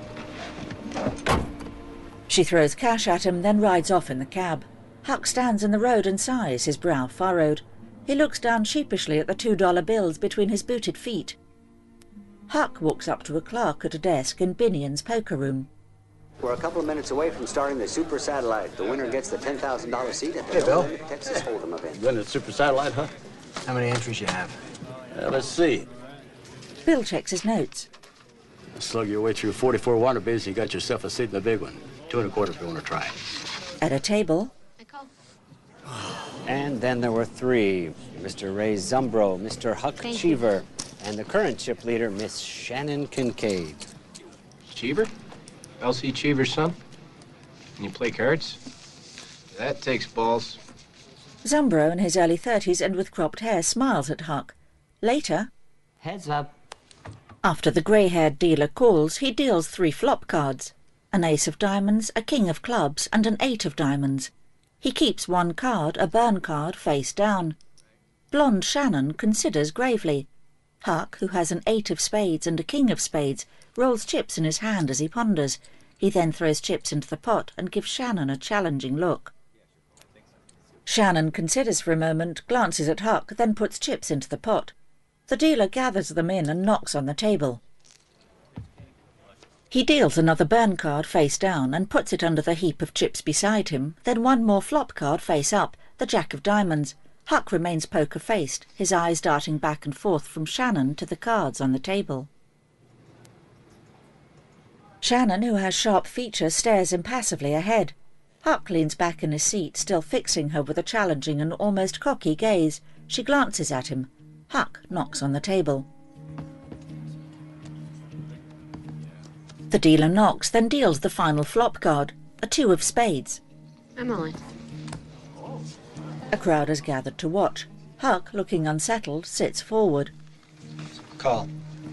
She throws cash at him, then rides off in the cab. Huck stands in the road and sighs, his brow furrowed. He looks down sheepishly at the two-dollar bills between his booted feet. Huck walks up to a clerk at a desk in Binion's poker room. We're a couple of minutes away from starting the Super Satellite. The winner gets the ten thousand dollar seat at the Hey, Bill. Texas Hold'em event. You in the Super Satellite, huh? How many entries you have? Uh, let's see. Bill checks his notes. Slug your way through forty-four wannabes, you got yourself a seat in the big one. Two and a quarter if you want to try. At a table, And then there were three. Mister Ray Zumbro, Mister Huck Thank Cheever, and the current chip leader, Miss Shannon Kincaid. Cheever? L C Cheever's son? And you play cards? That takes balls. Zumbro, in his early thirties and with cropped hair, smiles at Huck. Later, Heads up. after the grey-haired dealer calls, he deals three flop cards. An ace of diamonds, a king of clubs, and an eight of diamonds. He keeps one card, a burn card, face down. Blonde Shannon considers gravely. Huck, who has an eight of spades and a king of spades, rolls chips in his hand as he ponders. He then throws chips into the pot and gives Shannon a challenging look. Shannon considers for a moment, glances at Huck, then puts chips into the pot. The dealer gathers them in and knocks on the table. He deals another burn card face down and puts it under the heap of chips beside him, then one more flop card face up, the jack of diamonds. Huck remains poker-faced, his eyes darting back and forth from Shannon to the cards on the table. Shannon, who has sharp features, stares impassively ahead. Huck leans back in his seat, still fixing her with a challenging and almost cocky gaze. She glances at him. Huck knocks on the table. The dealer knocks, then deals the final flop card, a two of spades. I'm on. A crowd has gathered to watch. Huck, looking unsettled, sits forward. Call.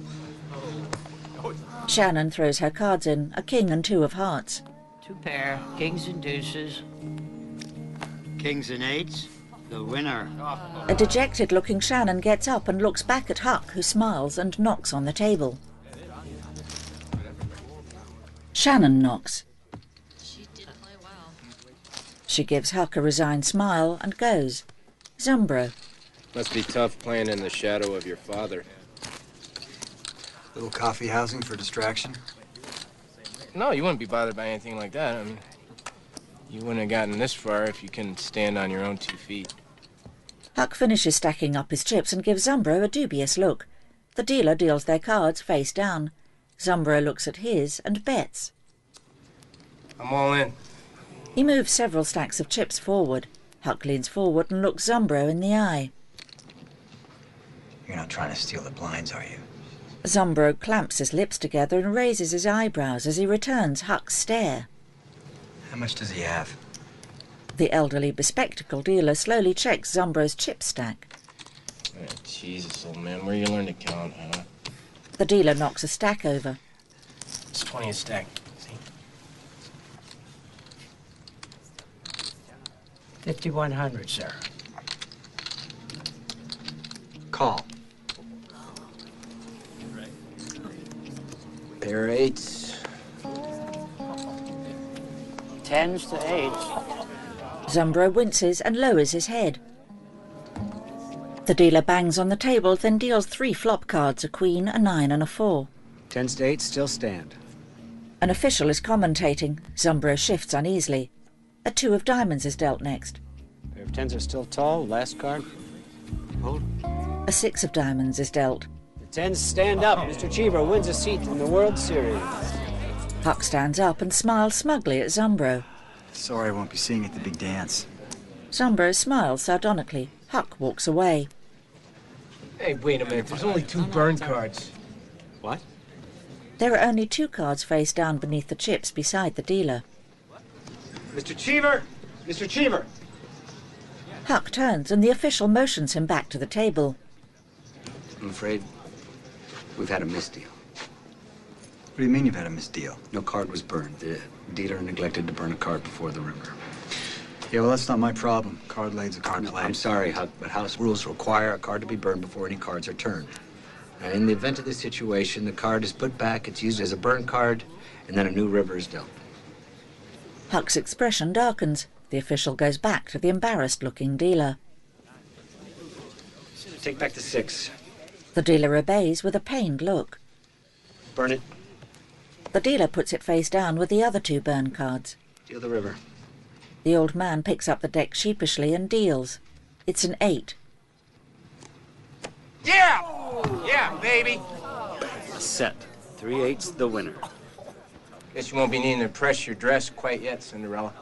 Shannon throws her cards in, a king and two of hearts. Two pair, kings and deuces. Kings and eights, the winner. A dejected-looking Shannon gets up and looks back at Huck, who smiles and knocks on the table. Shannon knocks. She did play well. She gives Huck a resigned smile and goes. Zumbro. Must be tough playing in the shadow of your father. Little coffee housing for distraction? No, you wouldn't be bothered by anything like that. I mean, you wouldn't have gotten this far if you couldn't stand on your own two feet. Huck finishes stacking up his chips and gives Zumbro a dubious look. The dealer deals their cards face down. Zumbro looks at his and bets. I'm all in. He moves several stacks of chips forward. Huck leans forward and looks Zumbro in the eye. You're not trying to steal the blinds, are you? Zumbro clamps his lips together and raises his eyebrows as he returns Huck's stare. How much does he have? The elderly bespectacled dealer slowly checks Zumbro's chip stack. Oh, Jesus, old man, where you learn to count, huh? The dealer knocks a stack over. It's twenty a stack. See? fifty-one hundred, sir. Call. Pair of eights. Tens to eights. Zumbro winces and lowers his head. The dealer bangs on the table, then deals three flop cards, a queen, a nine, and a four. Tens to eights still stand. An official is commentating. Zumbro shifts uneasily. A two of diamonds is dealt next. Pair of tens are still tall. Last card. Hold. A six of diamonds is dealt. The tens stand up. Mister Cheever wins a seat in the World Series. Huck stands up and smiles smugly at Zumbro. Sorry I won't be seeing you at the big dance. Zumbro smiles sardonically. Huck walks away. Hey, wait a minute. There's only two burn cards. What? There are only two cards face down beneath the chips beside the dealer. Mister Cheever! Mister Cheever! Huck turns and the official motions him back to the table. I'm afraid we've had a misdeal. What do you mean you've had a misdeal? No card was burned. The dealer neglected to burn a card before the river. Yeah, well, that's not my problem. Card lay's a card No, played. I'm sorry, Huck, but house rules require a card to be burned before any cards are turned. Now, in the event of this situation, the card is put back, it's used as a burn card, and then a new river is dealt. Huck's expression darkens. The official goes back to the embarrassed-looking dealer. Take back the six. The dealer obeys with a pained look. Burn it. The dealer puts it face down with the other two burn cards. Deal the river. The old man picks up the deck sheepishly and deals. It's an eight. Yeah! Yeah, baby! Set. Three eights, the winner. Guess you won't be needing to press your dress quite yet, Cinderella.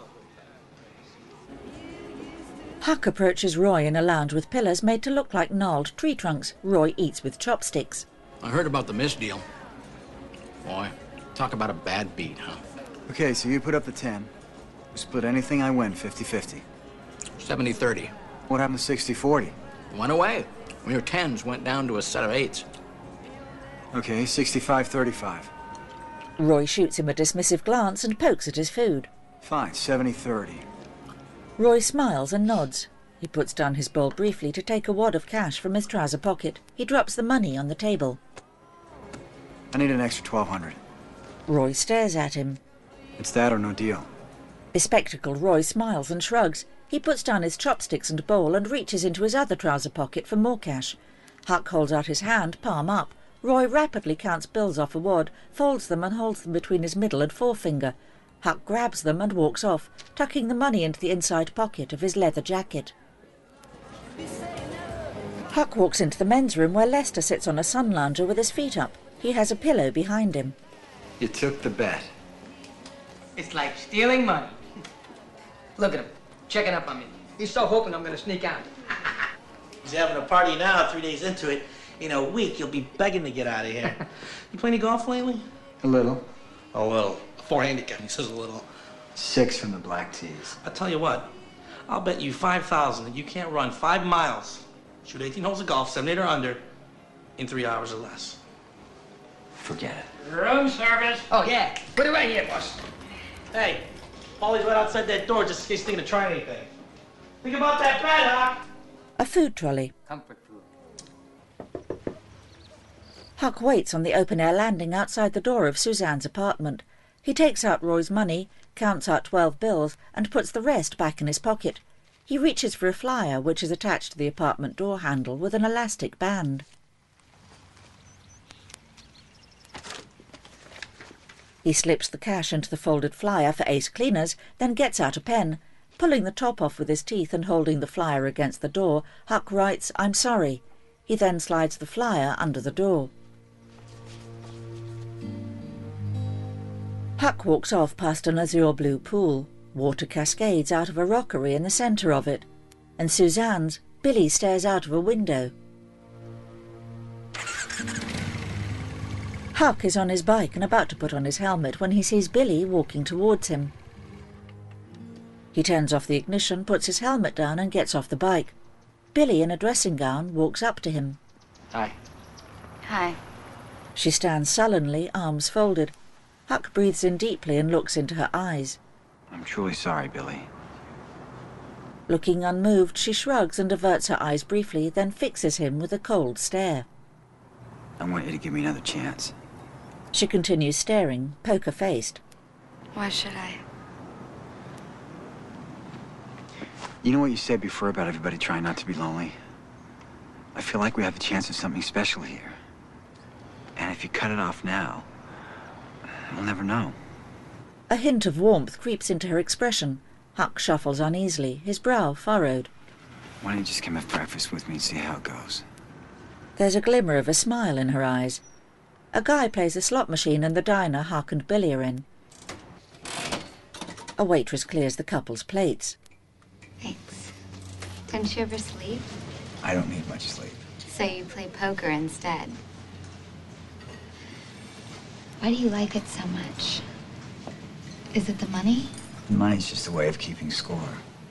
Huck approaches Roy in a lounge with pillars made to look like gnarled tree trunks. Roy eats with chopsticks. I heard about the misdeal. Boy, talk about a bad beat, huh? Okay, so you put up the ten. We split anything I win, fifty fifty. seventy thirty. What happened to sixty forty? Went away. Your tens went down to a set of eights. Okay, sixty-five thirty-five. Roy shoots him a dismissive glance and pokes at his food. Fine, seventy thirty. Roy smiles and nods. He puts down his bowl briefly to take a wad of cash from his trouser pocket. He drops the money on the table. I need an extra twelve hundred. Roy stares at him. It's that or no deal. Bespectacled Roy smiles and shrugs. He puts down his chopsticks and bowl and reaches into his other trouser pocket for more cash. Huck holds out his hand, palm up. Roy rapidly counts bills off a wad, folds them and holds them between his middle and forefinger. Huck grabs them and walks off, tucking the money into the inside pocket of his leather jacket. Huck walks into the men's room where Lester sits on a sun lounger with his feet up. He has a pillow behind him. You took the bet. It's like stealing money. Look at him, checking up on me. He's so hoping I'm gonna sneak out. He's having a party now, three days into it. In a week, you'll be begging to get out of here. You play any golf lately? A little. A little. Four handicap, he says a little. Six from the black tees. I'll tell you what, I'll bet you five thousand that you can't run five miles, shoot eighteen holes of golf, seven, eight or under, in three hours or less. Forget it. Room service. Oh, yeah. Put it right here, boss. Hey, Paulie's right outside that door just in case he's thinking of trying anything. Think about that bet, Huck. A food trolley. Comfort food. Huck waits on the open-air landing outside the door of Suzanne's apartment. He takes out Roy's money, counts out twelve bills, and puts the rest back in his pocket. He reaches for a flyer which is attached to the apartment door handle with an elastic band. He slips the cash into the folded flyer for Ace Cleaners, then gets out a pen. Pulling the top off with his teeth and holding the flyer against the door, Huck writes, "I'm sorry." He then slides the flyer under the door. Huck walks off past an azure-blue pool. Water cascades out of a rockery in the centre of it. And Suzanne's, Billy stares out of a window. Huck is on his bike and about to put on his helmet when he sees Billy walking towards him. He turns off the ignition, puts his helmet down and gets off the bike. Billy, in a dressing gown, walks up to him. Hi. Hi. She stands sullenly, arms folded. Huck breathes in deeply and looks into her eyes. I'm truly sorry, Billy. Looking unmoved, she shrugs and averts her eyes briefly, then fixes him with a cold stare. I want you to give me another chance. She continues staring, poker-faced. Why should I? You know what you said before about everybody trying not to be lonely? I feel like we have a chance of something special here. And if you cut it off now, we'll never know. A hint of warmth creeps into her expression. Huck shuffles uneasily, his brow furrowed. Why don't you just come have breakfast with me and see how it goes? There's a glimmer of a smile in her eyes. A guy plays a slot machine in the diner Huck and Billy are in. A waitress clears the couple's plates. Thanks. Don't you ever sleep? I don't need much sleep. So you play poker instead. Why do you like it so much? Is it the money? Money's just a way of keeping score.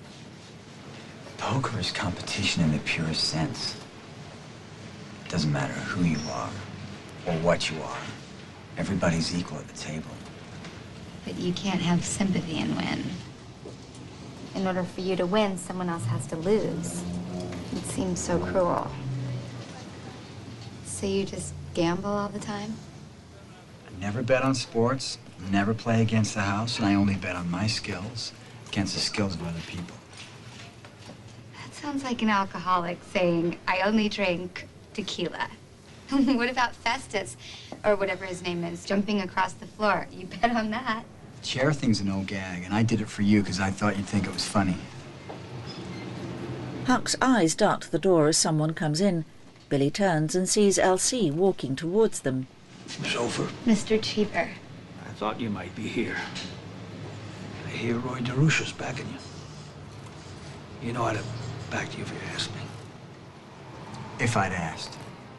Poker is competition in the purest sense. It doesn't matter who you are or what you are. Everybody's equal at the table. But you can't have sympathy and win. in order for you to win, someone else has to lose. It seems so cruel. So you just gamble all the time? I never bet on sports, never play against the house, and I only bet on my skills against the skills of other people. That sounds like an alcoholic saying, I only drink tequila. What about Festus, or whatever his name is, jumping across the floor? You bet on that. Chair thing's an old gag, and I did it for you because I thought you'd think it was funny. Huck's eyes dart to the door as someone comes in. Billy turns and sees Elsie walking towards them. Miss Ophir, Mister Cheever. I thought you might be here. I hear Roy DeRusha's backing you. You know I'd have backed you if you asked me. If I'd asked.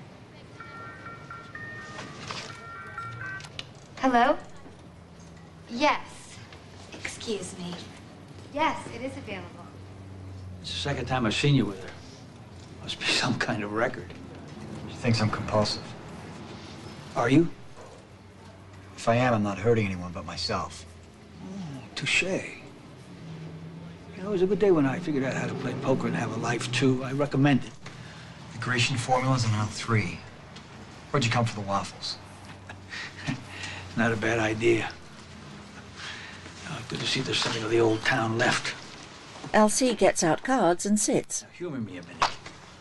Hello? Yes. Excuse me. Yes, it is available. It's the second time I've seen you with her. Must be some kind of record. She thinks I'm compulsive. Are you? If I am, I'm not hurting anyone but myself. Oh, touche. You know, it was a good day when I figured out how to play poker and have a life, too. I recommend it. The Grecian formula's on aisle three. Where'd you come for the waffles? Not a bad idea. Uh, good to see there's something of the old town left. Elsie gets out cards and sits. Now, humor me a minute.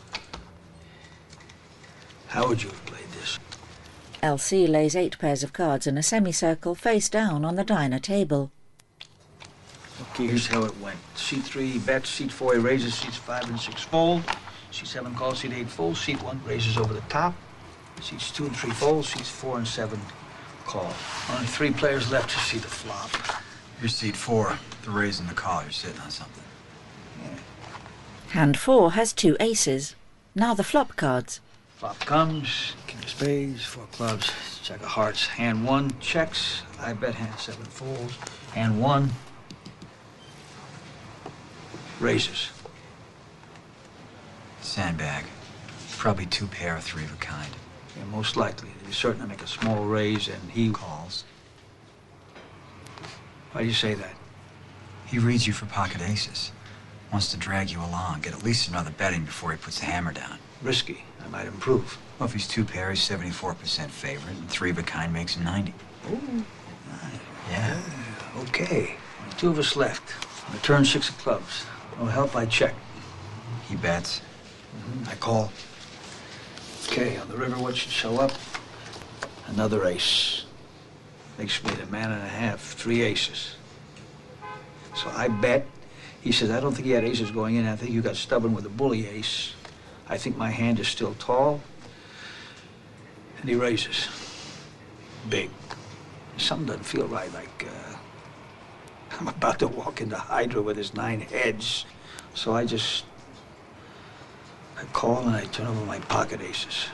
How would you have played this? Elsie lays eight pairs of cards in a semicircle face down on the diner table. Okay, here's how it went. Seat three bets, seat four he raises, seats five and six fold. Seat seven calls, seat eight folds, seat one raises over the top. Seats two and three folds, seats four and seven call. Only three players left to see the flop. Here's seat four, the raise and the call. You're sitting on something. Yeah. Hand four has two aces. Now the flop cards. Flop comes, king of spades, four clubs, jack of hearts. Hand one checks. I bet hand seven folds. Hand one raises. Sandbag. Probably two pair or three of a kind. Yeah, most likely. He's certain to make a small raise, and he calls. Why do you say that? He reads you for pocket aces. Wants to drag you along, get at least another betting before he puts the hammer down. Risky. I might improve. Well, if he's two pair, he's seventy-four percent favorite, and three of a kind makes him ninety. Oh. Yeah. Okay. Two of us left. I turn six of clubs. No help, I check. He bets. Mm-hmm. I call. Okay, on the river, what should show up? Another ace. Makes me the man and a half. Three aces. So I bet. He says, I don't think he had aces going in. I think you got stubborn with a bully ace. I think my hand is still tall. And he raises. Big. Something doesn't feel right, like uh, I'm about to walk into Hydra with his nine heads. So I just, I call and I turn over my pocket aces.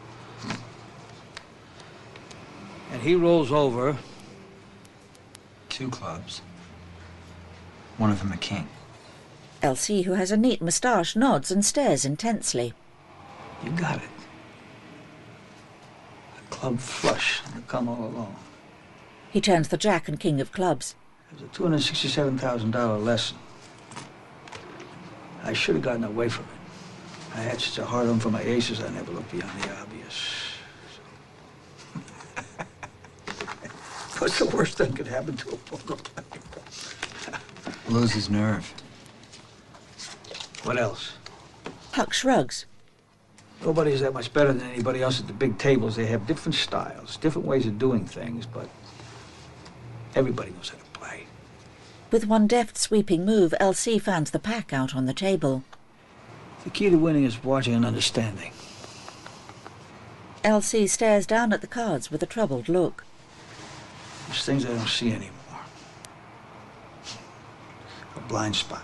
And he rolls over. Two clubs. One of them a king. Elsie, who has a neat moustache, nods and stares intensely. You got it. A club flush and a come all along. He turns the jack and king of clubs. It was a two hundred sixty-seven thousand dollar lesson. I should have gotten away from it. I had such a hard on for my aces, I never looked beyond the obvious. What's the worst that could happen to a poker player? Lose his nerve. What else? Huck shrugs. Nobody's that much better than anybody else at the big tables. They have different styles, different ways of doing things, but everybody knows how to play. With one deft sweeping move, Elsie fans the pack out on the table. The key to winning is watching and understanding. Elsie stares down at the cards with a troubled look. There's things I don't see anymore. A blind spot.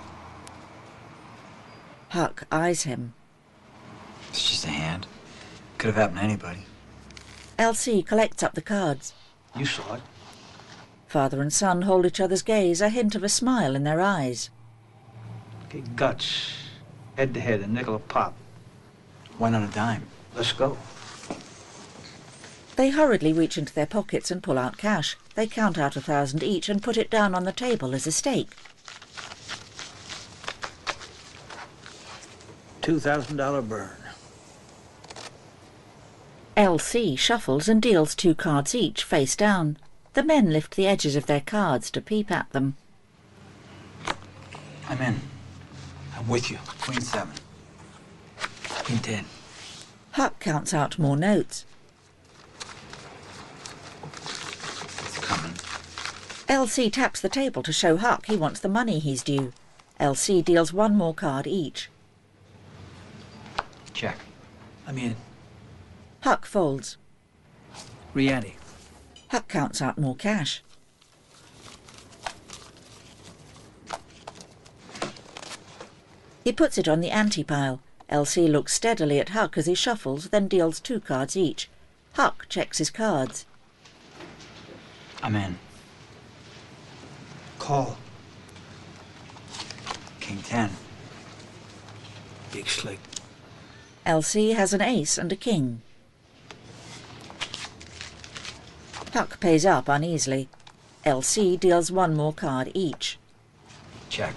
Huck eyes him. It's just a hand. Could have happened to anybody. Elsie collects up the cards. You saw it. Father and son hold each other's gaze, a hint of a smile in their eyes. Okay, guts. Head to head, a nickel a pop. Why not a dime? Let's go. They hurriedly reach into their pockets and pull out cash. They count out a thousand each and put it down on the table as a stake. two thousand dollar burn. L C shuffles and deals two cards each, face down. The men lift the edges of their cards to peep at them. I'm in. I'm with you. Queen seven. Queen ten. Huck counts out more notes. It's coming. L C taps the table to show Huck he wants the money he's due. L C deals one more card each. Check. I'm in. Huck folds. Rianti. Huck counts out more cash. He puts it on the ante pile. L C looks steadily at Huck as he shuffles, then deals two cards each. Huck checks his cards. I'm in. Call. King ten. Big slick. L C has an ace and a king. Huck pays up uneasily. L C deals one more card each. Check.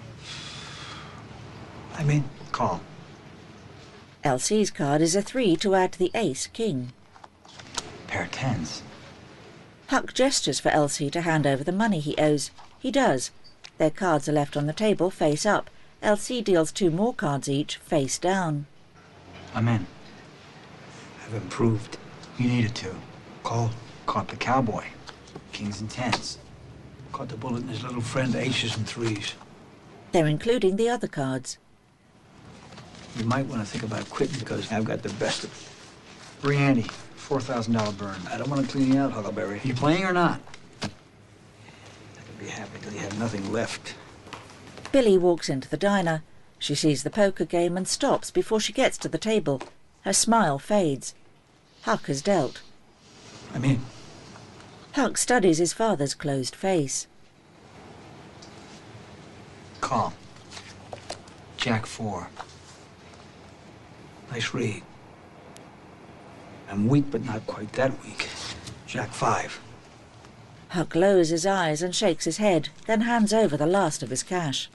I'm in. Call. L C's card is a three to add to the ace king. Pair of tens. Huck gestures for L C to hand over the money he owes. He does. Their cards are left on the table face up. L C deals two more cards each, face down. I'm in. I've improved. You needed to. Call. Caught the cowboy. Kings and tens. Caught the bullet and his little friend, aces and threes. They're including the other cards. You might want to think about quitting because I've got the best of it. Rianti, four thousand dollar burn. I don't want to clean you out, Huckleberry. You playing or not? I could be happy till you have nothing left. Billy walks into the diner. She sees the poker game and stops before she gets to the table. Her smile fades. Huck has dealt. I'm in. Huck studies his father's closed face. Call. Jack four. Nice read. I'm weak, but not quite that weak. Jack five. Huck lowers his eyes and shakes his head, then hands over the last of his cash.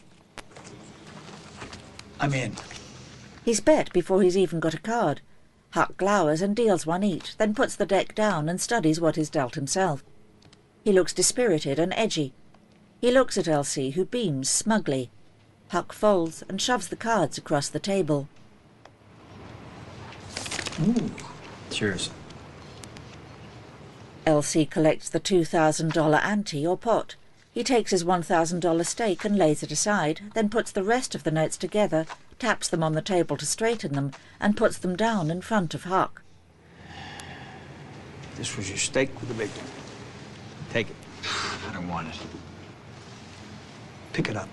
I'm in. He's bet before he's even got a card. Huck glowers and deals one each, then puts the deck down and studies what he's dealt himself. He looks dispirited and edgy. He looks at L C, who beams smugly. Huck folds and shoves the cards across the table. Ooh. Cheers. L C collects the two thousand dollar ante or pot. He takes his one thousand dollar stake and lays it aside, then puts the rest of the notes together, taps them on the table to straighten them, and puts them down in front of Huck. This was your stake with the big one. Take it. I don't want it. Pick it up.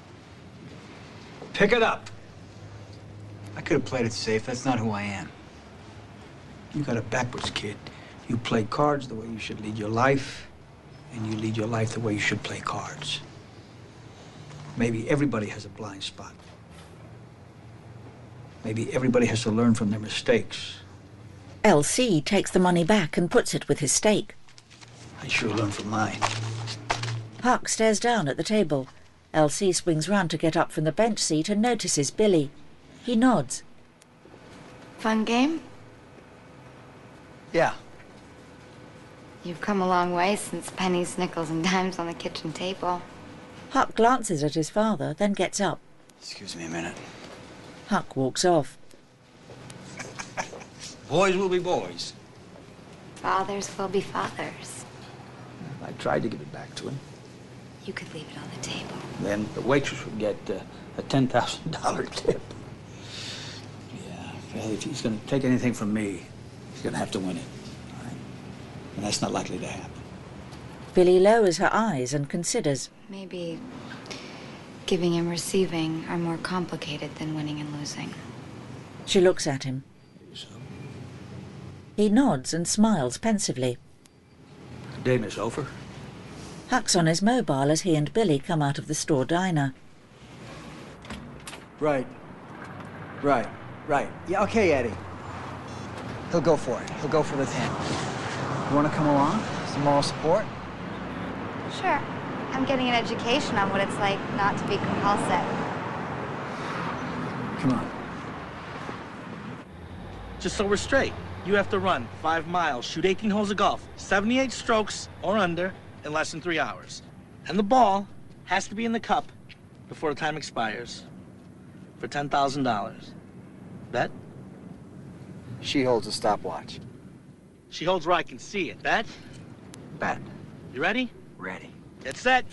Pick it up! I could have played it safe. That's not who I am. You got it backwards, kid. You play cards the way you should lead your life, and you lead your life the way you should play cards. Maybe everybody has a blind spot. Maybe everybody has to learn from their mistakes. L C takes the money back and puts it with his stake. I sure learned from mine. Huck stares down at the table. L C swings round to get up from the bench seat and notices Billy. He nods. Fun game? Yeah. You've come a long way since pennies, nickels, and dimes on the kitchen table. Huck glances at his father, then gets up. Excuse me a minute. Huck walks off. Boys will be boys. Fathers will be fathers. I tried to give it back to him. You could leave it on the table. Then the waitress would get uh, a ten thousand dollar tip. Yeah, well, if he's going to take anything from me, he's going to have to win it. All right? And that's not likely to happen. Billy lowers her eyes and considers. Maybe giving and receiving are more complicated than winning and losing. She looks at him. Maybe so. He nods and smiles pensively. Good day, Miss Ophir. Huck's on his mobile as he and Billy come out of the store diner. Right. Right. Right. Yeah, okay, Eddie. He'll go for it. He'll go for the ten. You want to come along? Some moral support? Sure. I'm getting an education on what it's like not to be compulsive. Come on. Just so we're straight, you have to run five miles, shoot eighteen holes of golf, seventy-eight strokes or under in less than three hours. And the ball has to be in the cup before the time expires for ten thousand dollars. Bet? She holds a stopwatch. She holds where I can see it. Bet? Bet. You ready? Ready. Get set.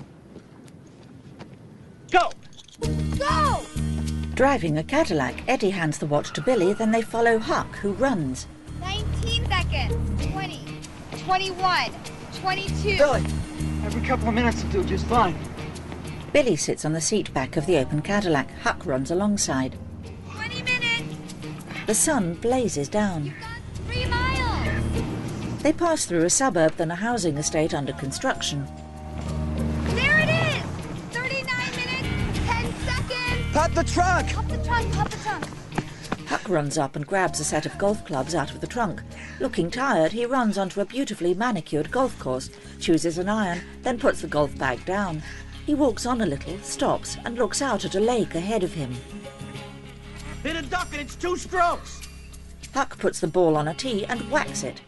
Go! Go! Driving a Cadillac, Eddie hands the watch to Billy, then they follow Huck, who runs. nineteen seconds. twenty. twenty-one. twenty-two. Billy, every couple of minutes will do just fine. Billy sits on the seat back of the open Cadillac. Huck runs alongside. twenty minutes. The sun blazes down. Three miles. They pass through a suburb, then a housing estate under construction. There it is. thirty-nine minutes. ten seconds. Pop the trunk! Pop the trunk. Pop the trunk. Huck runs up and grabs a set of golf clubs out of the trunk. Looking tired, he runs onto a beautifully manicured golf course, chooses an iron, then puts the golf bag down. He walks on a little, stops, and looks out at a lake ahead of him. Hit a duck and it's two strokes. Huck puts the ball on a tee and whacks it.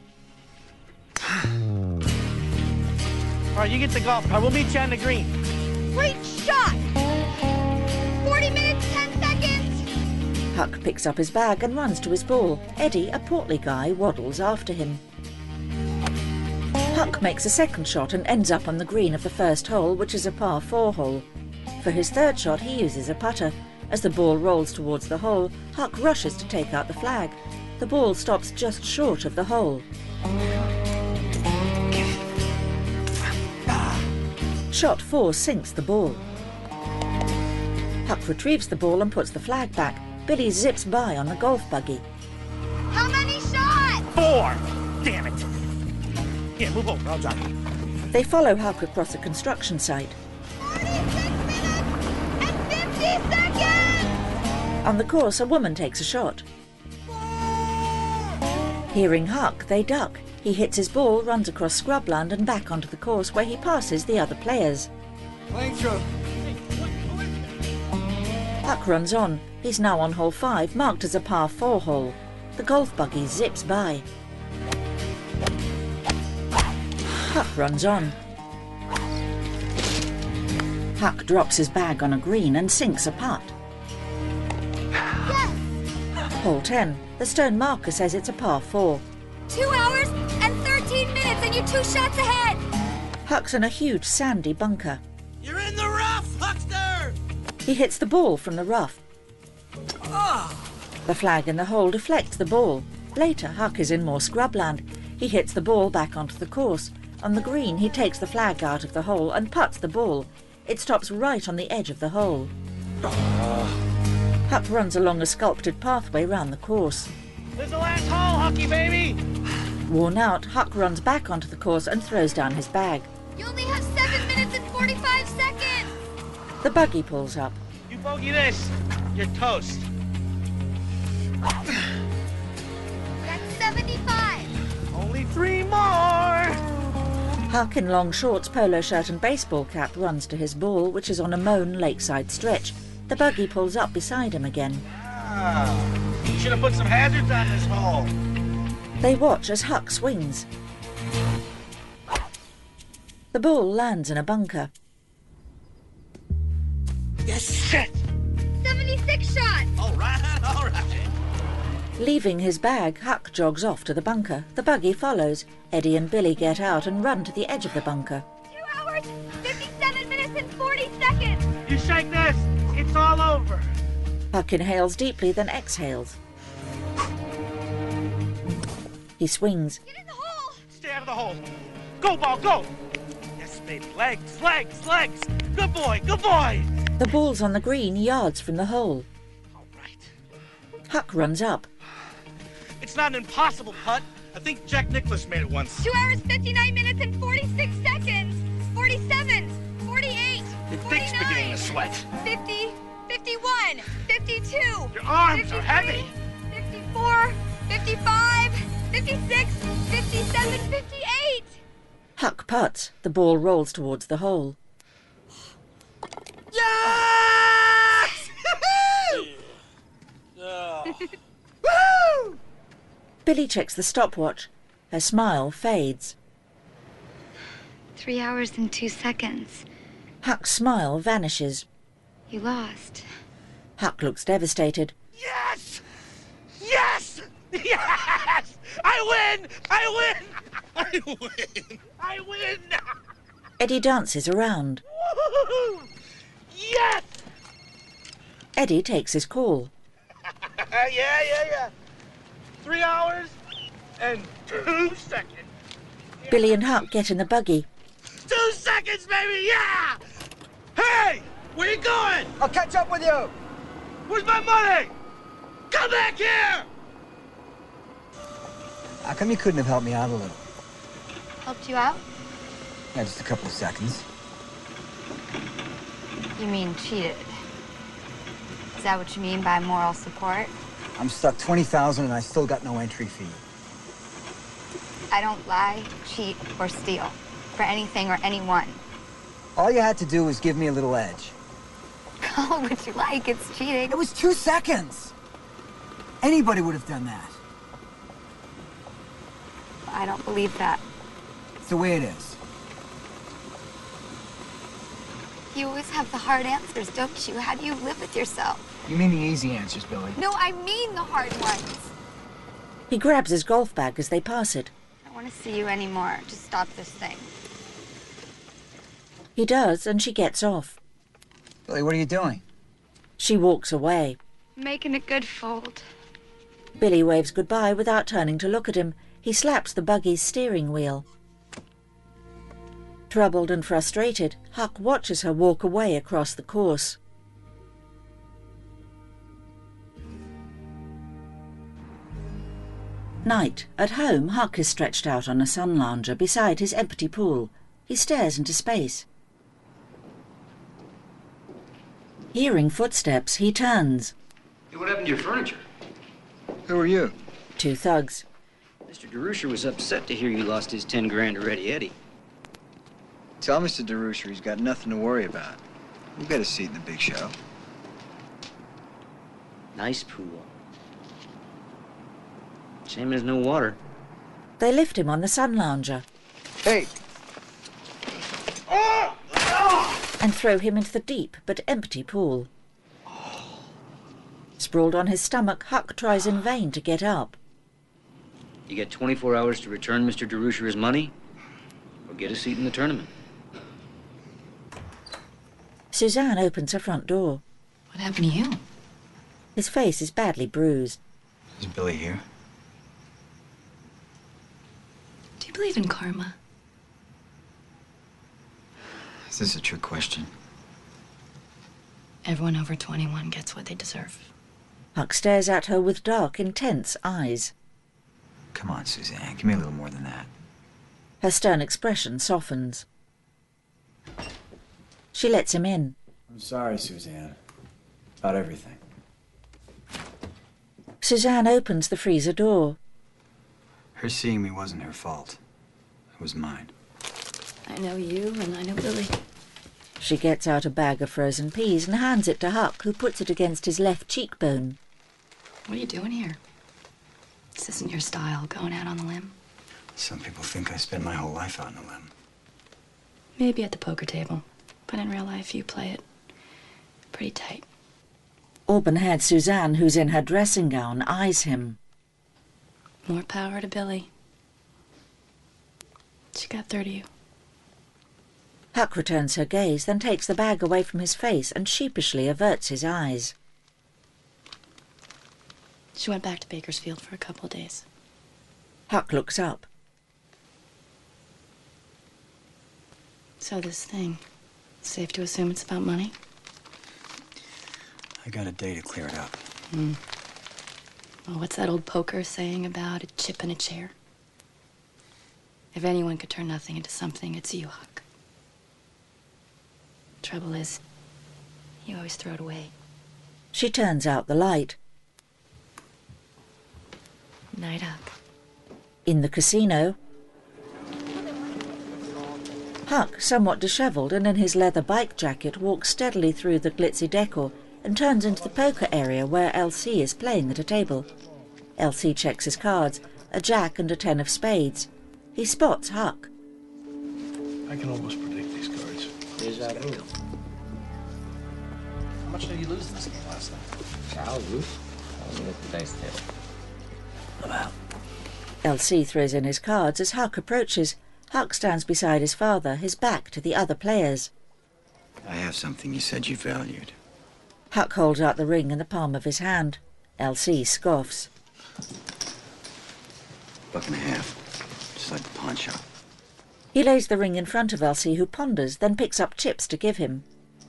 All right, you get the golf cart. We'll meet you on the green. Great shot. forty minutes, ten seconds. Huck picks up his bag and runs to his ball. Eddie, a portly guy, waddles after him. Huck makes a second shot and ends up on the green of the first hole, which is a par four hole. For his third shot, he uses a putter. As the ball rolls towards the hole, Huck rushes to take out the flag. The ball stops just short of the hole. Shot four sinks the ball. Huck retrieves the ball and puts the flag back. Billy zips by on the golf buggy. How many shots? Four. Damn it. Yeah, move over. I'll drive you. They follow Huck across a construction site. forty-six minutes and fifty seconds. On the course, a woman takes a shot. Hearing Huck, they duck. He hits his ball, runs across scrubland and back onto the course, where he passes the other players. Playing through. Huck runs on. He's now on hole five, marked as a par four hole. The golf buggy zips by. Huck runs on. Huck drops his bag on a green and sinks a putt. Yes. Hole ten. The stone marker says it's a par four. Two hours and thirteen minutes, and you're two shots ahead. Huck's in a huge sandy bunker. You're in the rough, Huckster! He hits the ball from the rough. Oh. The flag in the hole deflects the ball. Later, Huck is in more scrubland. He hits the ball back onto the course. On the green, he takes the flag out of the hole and putts the ball. It stops right on the edge of the hole. Oh. Huck runs along a sculpted pathway round the course. There's the last hole, Hucky, baby! Worn out, Huck runs back onto the course and throws down his bag. You only have seven minutes and forty-five seconds. The buggy pulls up. You bogey this, you're toast. That's seventy-five. Only three more! Huck in long shorts, polo shirt and baseball cap runs to his ball, which is on a mown lakeside stretch. The buggy pulls up beside him again. Ah, you should have put some hazards on this hole. They watch as Huck swings. The ball lands in a bunker. Yes, shit! seventy-six shots. All right, all right. Leaving his bag, Huck jogs off to the bunker. The buggy follows. Eddie and Billy get out and run to the edge of the bunker. Two hours, fifty-seven minutes and forty seconds. You shake this, it's all over. Huck inhales deeply, then exhales. He swings. Get in the hole. Stay out of the hole. Go, ball, go. Yes, baby. Legs, legs, legs. Good boy, good boy. The ball's on the green, yards from the hole. All right. Huck runs up. It's not an impossible putt. I think Jack Nicklaus made it once. Two hours, fifty-nine minutes and forty-six seconds. forty-seven, forty-eight, Your dick's beginning to sweat. fifty, fifty-one, fifty-two. Your arms are heavy. fifty-four, fifty-five, fifty-six, fifty-seven, fifty-eight. Huck putts. The ball rolls towards the hole. Yes! Woo! Billy checks the stopwatch. Her smile fades. Three hours and two seconds. Huck's smile vanishes. You lost. Huck looks devastated. Yes! Yes! Yes! I win! I win! I win! I win! Eddie dances around. Woo-hoo-hoo! Yes! Eddie takes his call. yeah, yeah, yeah. Three hours and two seconds. Billy and Huck get in the buggy. Two seconds, baby, yeah! Hey! Where you going? I'll catch up with you. Where's my money? Come back here! How come you couldn't have helped me out a little? Helped you out? Yeah, just a couple of seconds. You mean cheated? Is that what you mean by moral support? I'm stuck twenty thousand and I still got no entry fee. I don't lie, cheat, or steal for anything or anyone. All you had to do was give me a little edge. Call it what you like, it's cheating. It was two seconds. Anybody would have done that. I don't believe that. It's the way it is. You always have the hard answers, don't you? How do you live with yourself? You mean the easy answers, Billy? No, I mean the hard ones. He grabs his golf bag as they pass it. I don't want to see you anymore. Just stop this thing. He does, and she gets off. Billy, what are you doing? She walks away. Making a good fold. Billy waves goodbye without turning to look at him. He slaps the buggy's steering wheel. Troubled and frustrated, Huck watches her walk away across the course. Night. At home, Huck is stretched out on a sun lounger beside his empty pool. He stares into space. Hearing footsteps, he turns. Hey, what happened to your furniture? Who are you? Two thugs. Mister DeRusher was upset to hear you lost his ten grand to Eddie Eddie. Tell Mister DeRusher he's got nothing to worry about. You got a seat in the big show. Nice pool. Shame there's no water. They lift him on the sun lounger. Hey! And throw him into the deep but empty pool. Sprawled on his stomach, Huck tries in vain to get up. You get twenty-four hours to return Mister DeRusher his money, or get a seat in the tournament. Suzanne opens her front door. What happened to you? His face is badly bruised. Is Billy here? Do you believe in karma? Is this a trick question? Everyone over twenty-one gets what they deserve. Huck stares at her with dark, intense eyes. Come on, Suzanne. Give me a little more than that. Her stern expression softens. She lets him in. I'm sorry, Suzanne. About everything. Suzanne opens the freezer door. Her seeing me wasn't her fault. It was mine. I know you, and I know Billy. She gets out a bag of frozen peas and hands it to Huck, who puts it against his left cheekbone. What are you doing here? This isn't your style, going out on the limb. Some people think I spend my whole life out on a limb. Maybe at the poker table, but in real life you play it pretty tight. Auburn-haired Suzanne, who's in her dressing gown, eyes him. More power to Billy. She got through to you. Huck returns her gaze, then takes the bag away from his face and sheepishly averts his eyes. She went back to Bakersfield for a couple of days. Huck looks up. So this thing, safe to assume it's about money? I got a day to clear it up. Hmm. Well, what's that old poker saying about a chip in a chair? If anyone could turn nothing into something, it's you, Huck. Trouble is, you always throw it away. She turns out the light. Night, Huck. In the casino, Huck, somewhat dishevelled and in his leather bike jacket, walks steadily through the glitzy decor and turns into the poker area where L C is playing at a table. L C checks his cards. a jack and a ten of spades. He spots Huck. I can almost predict these cards. Here's that who? How much did you lose in this game last night? I'll lose. I'll look at the dice table. I'm out. L C throws in his cards as Huck approaches. Huck stands beside his father, his back to the other players. I have something you said you valued. Huck holds out the ring in the palm of his hand. L C scoffs. Buck and a half. Just like the pawn shop. He lays the ring in front of L C, who ponders, then picks up chips to give him.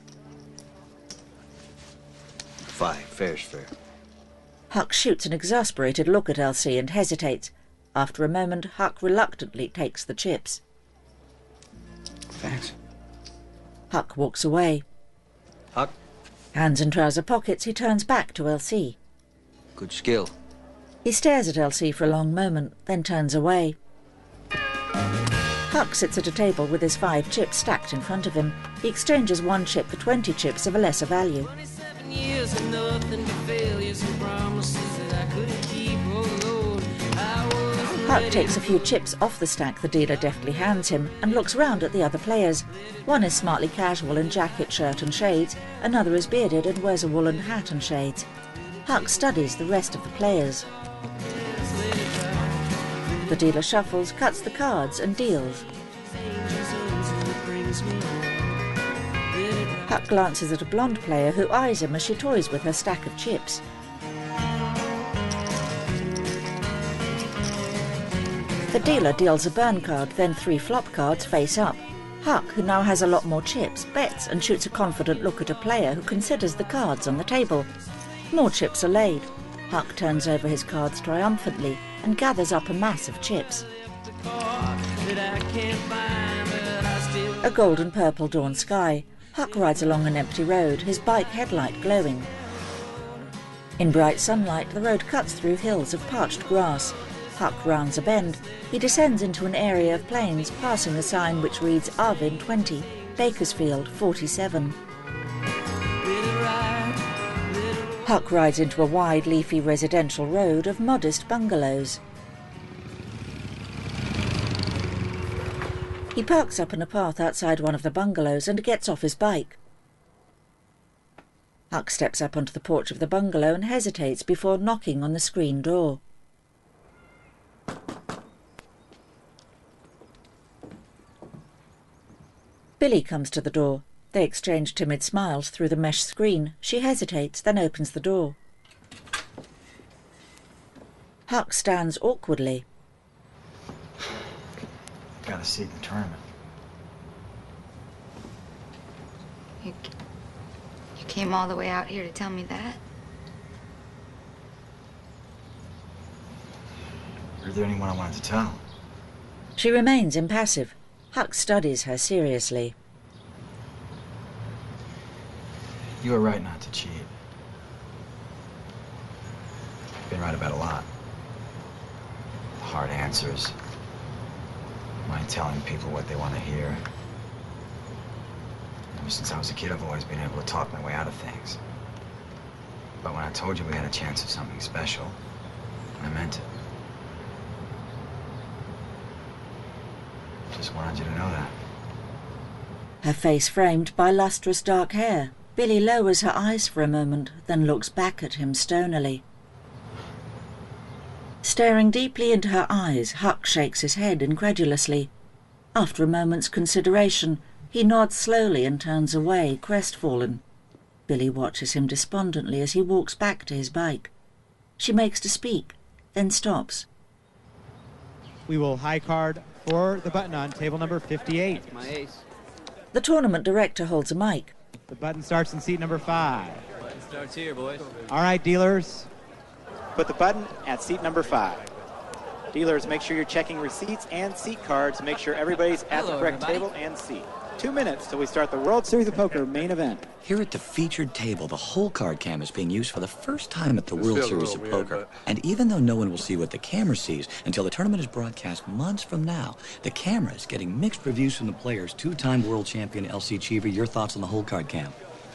Five. Fair's fair. Huck shoots an exasperated look at L C and hesitates. After a moment, Huck reluctantly takes the chips. Thanks. Huck walks away. Huck? Hands in trouser pockets, he turns back to L C. Good skill. He stares at L C for a long moment, then turns away. Huck sits at a table with his five chips stacked in front of him. He exchanges one chip for twenty chips of a lesser value. Years and nothing but failures and promises that I couldn't keep, oh Lord. I Huck takes a few chips off the stack the dealer deftly hands him and looks round at the other players. One is smartly casual in jacket, shirt and shades, another is bearded and wears a woolen hat and shades. Huck studies the rest of the players. The dealer shuffles, cuts the cards and deals. Huck glances at a blonde player who eyes him as she toys with her stack of chips. The dealer deals a burn card, then three flop cards face up. Huck, who now has a lot more chips, bets and shoots a confident look at a player who considers the cards on the table. More chips are laid. Huck turns over his cards triumphantly and gathers up a mass of chips. A golden purple dawn sky. Huck rides along an empty road, his bike headlight glowing. In bright sunlight, the road cuts through hills of parched grass. Huck rounds a bend. He descends into an area of plains, passing a sign which reads Arvin twenty, Bakersfield forty-seven. Huck rides into a wide, leafy residential road of modest bungalows. He parks up on a path outside one of the bungalows and gets off his bike. Huck steps up onto the porch of the bungalow and hesitates before knocking on the screen door. Billy comes to the door. They exchange timid smiles through the mesh screen. She hesitates, then opens the door. Huck stands awkwardly. Got a seat in the tournament. You, you came all the way out here to tell me that? Is there anyone I wanted to tell? She remains impassive. Huck studies her seriously. You were right not to cheat. Been right about a lot. Hard answers. Mind telling people what they want to hear. Ever since I was a kid, I've always been able to talk my way out of things. But when I told you we had a chance of something special, I meant it. Just wanted you to know that. Her face framed by lustrous dark hair. Billy lowers her eyes for a moment, then looks back at him stonily. Staring deeply into her eyes, Huck shakes his head incredulously. After a moment's consideration, he nods slowly and turns away, crestfallen. Billy watches him despondently as he walks back to his bike. She makes to speak, then stops. We will high card for the button on table number fifty-eight. My ace. The tournament director holds a mic. The button starts in seat number five. Button starts here, boys. All right, dealers. Put the button at seat number five. Dealers, make sure you're checking receipts and seat cards to make sure everybody's at Hello, the correct everybody. table and seat. Two minutes till we start the World Series of Poker main event. Here at the featured table, the whole card cam is being used for the first time at the This World feels a Series little of weird, Poker. but- And even though no one will see what the camera sees until the tournament is broadcast months from now, the camera is getting mixed reviews from the players. Two-time world champion L C Cheever, your thoughts on the whole card cam?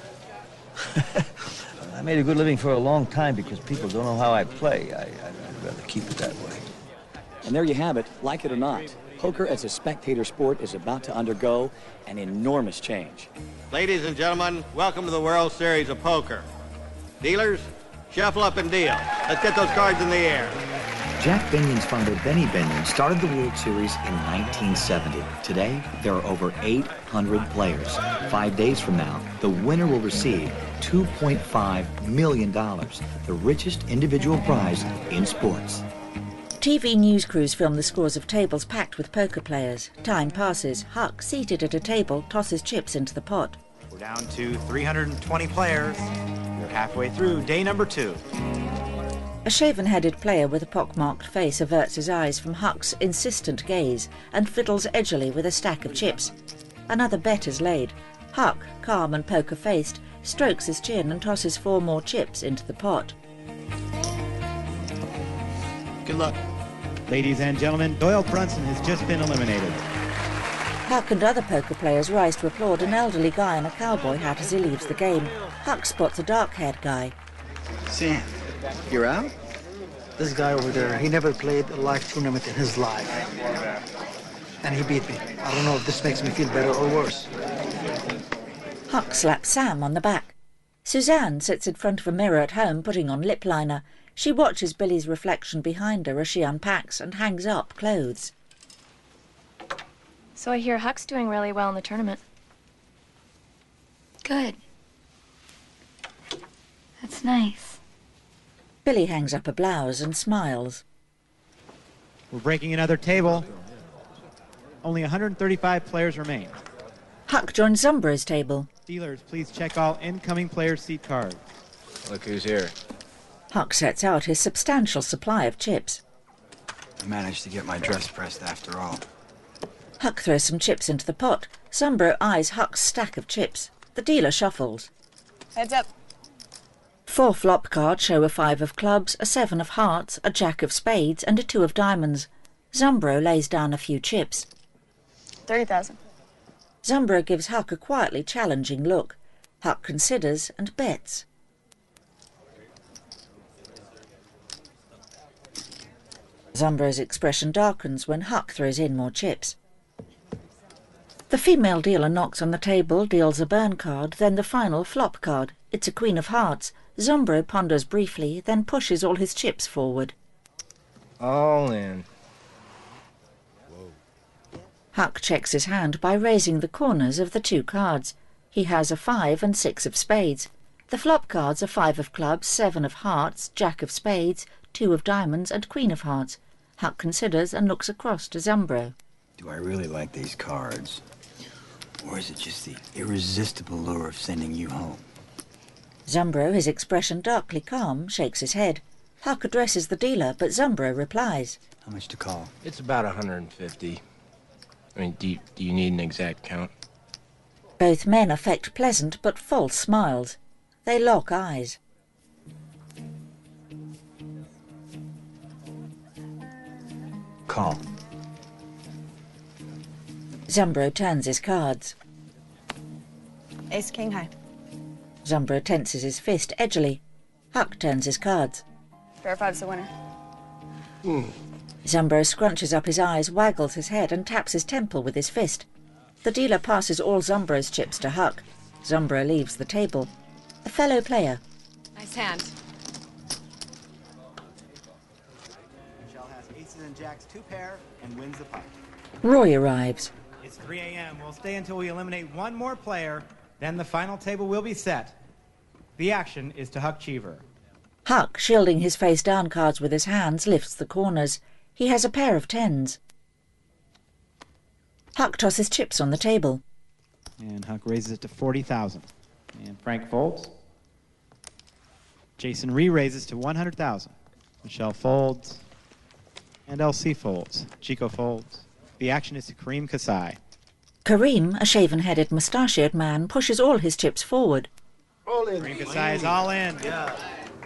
I made a good living for a long time because people don't know how I play. I, I'd rather keep it that way. And there you have it, like it or not. Poker as a spectator sport is about to undergo an enormous change. Ladies and gentlemen, welcome to the World Series of Poker. Dealers, shuffle up and deal. Let's get those cards in the air. Jack Binion's father, Benny Binion, started the World Series in nineteen seventy. Today, there are over eight hundred players. Five days from now, the winner will receive two point five million dollars, the richest individual prize in sports. T V news crews film the scores of tables packed with poker players. Time passes. Huck, seated at a table, tosses chips into the pot. We're down to three hundred twenty players. We're halfway through day number two. A shaven-headed player with a pock-marked face averts his eyes from Huck's insistent gaze and fiddles edgily with a stack of chips. Another bet is laid. Huck, calm and poker-faced, strokes his chin and tosses four more chips into the pot. Good luck. Ladies and gentlemen, Doyle Brunson has just been eliminated. Huck and other poker players rise to applaud an elderly guy in a cowboy hat as he leaves the game. Huck spots a dark-haired guy. Sam, you're out? This guy over there, he never played a live tournament in his life. And he beat me. I don't know if this makes me feel better or worse. Huck slaps Sam on the back. Suzanne sits in front of a mirror at home putting on lip liner. She watches Billy's reflection behind her as she unpacks and hangs up clothes. So I hear Huck's doing really well in the tournament. Good. That's nice. Billy hangs up a blouse and smiles. We're breaking another table. Only one hundred thirty-five players remain. Huck joins Zumbro's table. Dealers, please check all incoming players' seat cards. Look who's here. Huck sets out his substantial supply of chips. I managed to get my dress pressed after all. Huck throws some chips into the pot. Zumbro eyes Huck's stack of chips. The dealer shuffles. Heads up. Four flop cards show a five of clubs, a seven of hearts, a jack of spades, and a two of diamonds. Zumbro lays down a few chips. thirty thousand. Zumbro gives Huck a quietly challenging look. Huck considers and bets. Zumbro's expression darkens when Huck throws in more chips. The female dealer knocks on the table, deals a burn card, then the final flop card. It's a queen of hearts. Zumbro ponders briefly, then pushes all his chips forward. All in. Huck checks his hand by raising the corners of the two cards. He has a five and six of spades. The flop cards are five of clubs, seven of hearts, jack of spades, two of diamonds, and queen of hearts. Huck considers and looks across to Zumbro. Do I really like these cards? Or is it just the irresistible lure of sending you home? Zumbro, his expression darkly calm, shakes his head. Huck addresses the dealer, but Zumbro replies. How much to call? It's about one hundred fifty. I mean, do you, do you need an exact count? Both men affect pleasant but false smiles. They lock eyes. Call. Zumbro turns his cards. Ace king high. Zumbro tenses his fist edgily. Huck turns his cards. Pair five's the winner. Hmm. Zumbro scrunches up his eyes, waggles his head, and taps his temple with his fist. The dealer passes all Zumbro's chips to Huck. Zumbro leaves the table. A fellow player. Nice hand. Michelle has aces and jacks two pair and wins the pot. Roy arrives. It's three A M We'll stay until we eliminate one more player. Then the final table will be set. The action is to Huck Cheever. Huck, shielding his face-down cards with his hands, lifts the corners. He has a pair of tens. Huck tosses chips on the table. And Huck raises it to forty thousand. And Frank folds. Jason re-raises to one hundred thousand. Michelle folds. And L C folds. Chico folds. The action is to Kareem Kasai. Kareem, a shaven-headed, mustachioed man, pushes all his chips forward. All in. Kareem Kasai is all in. Yeah.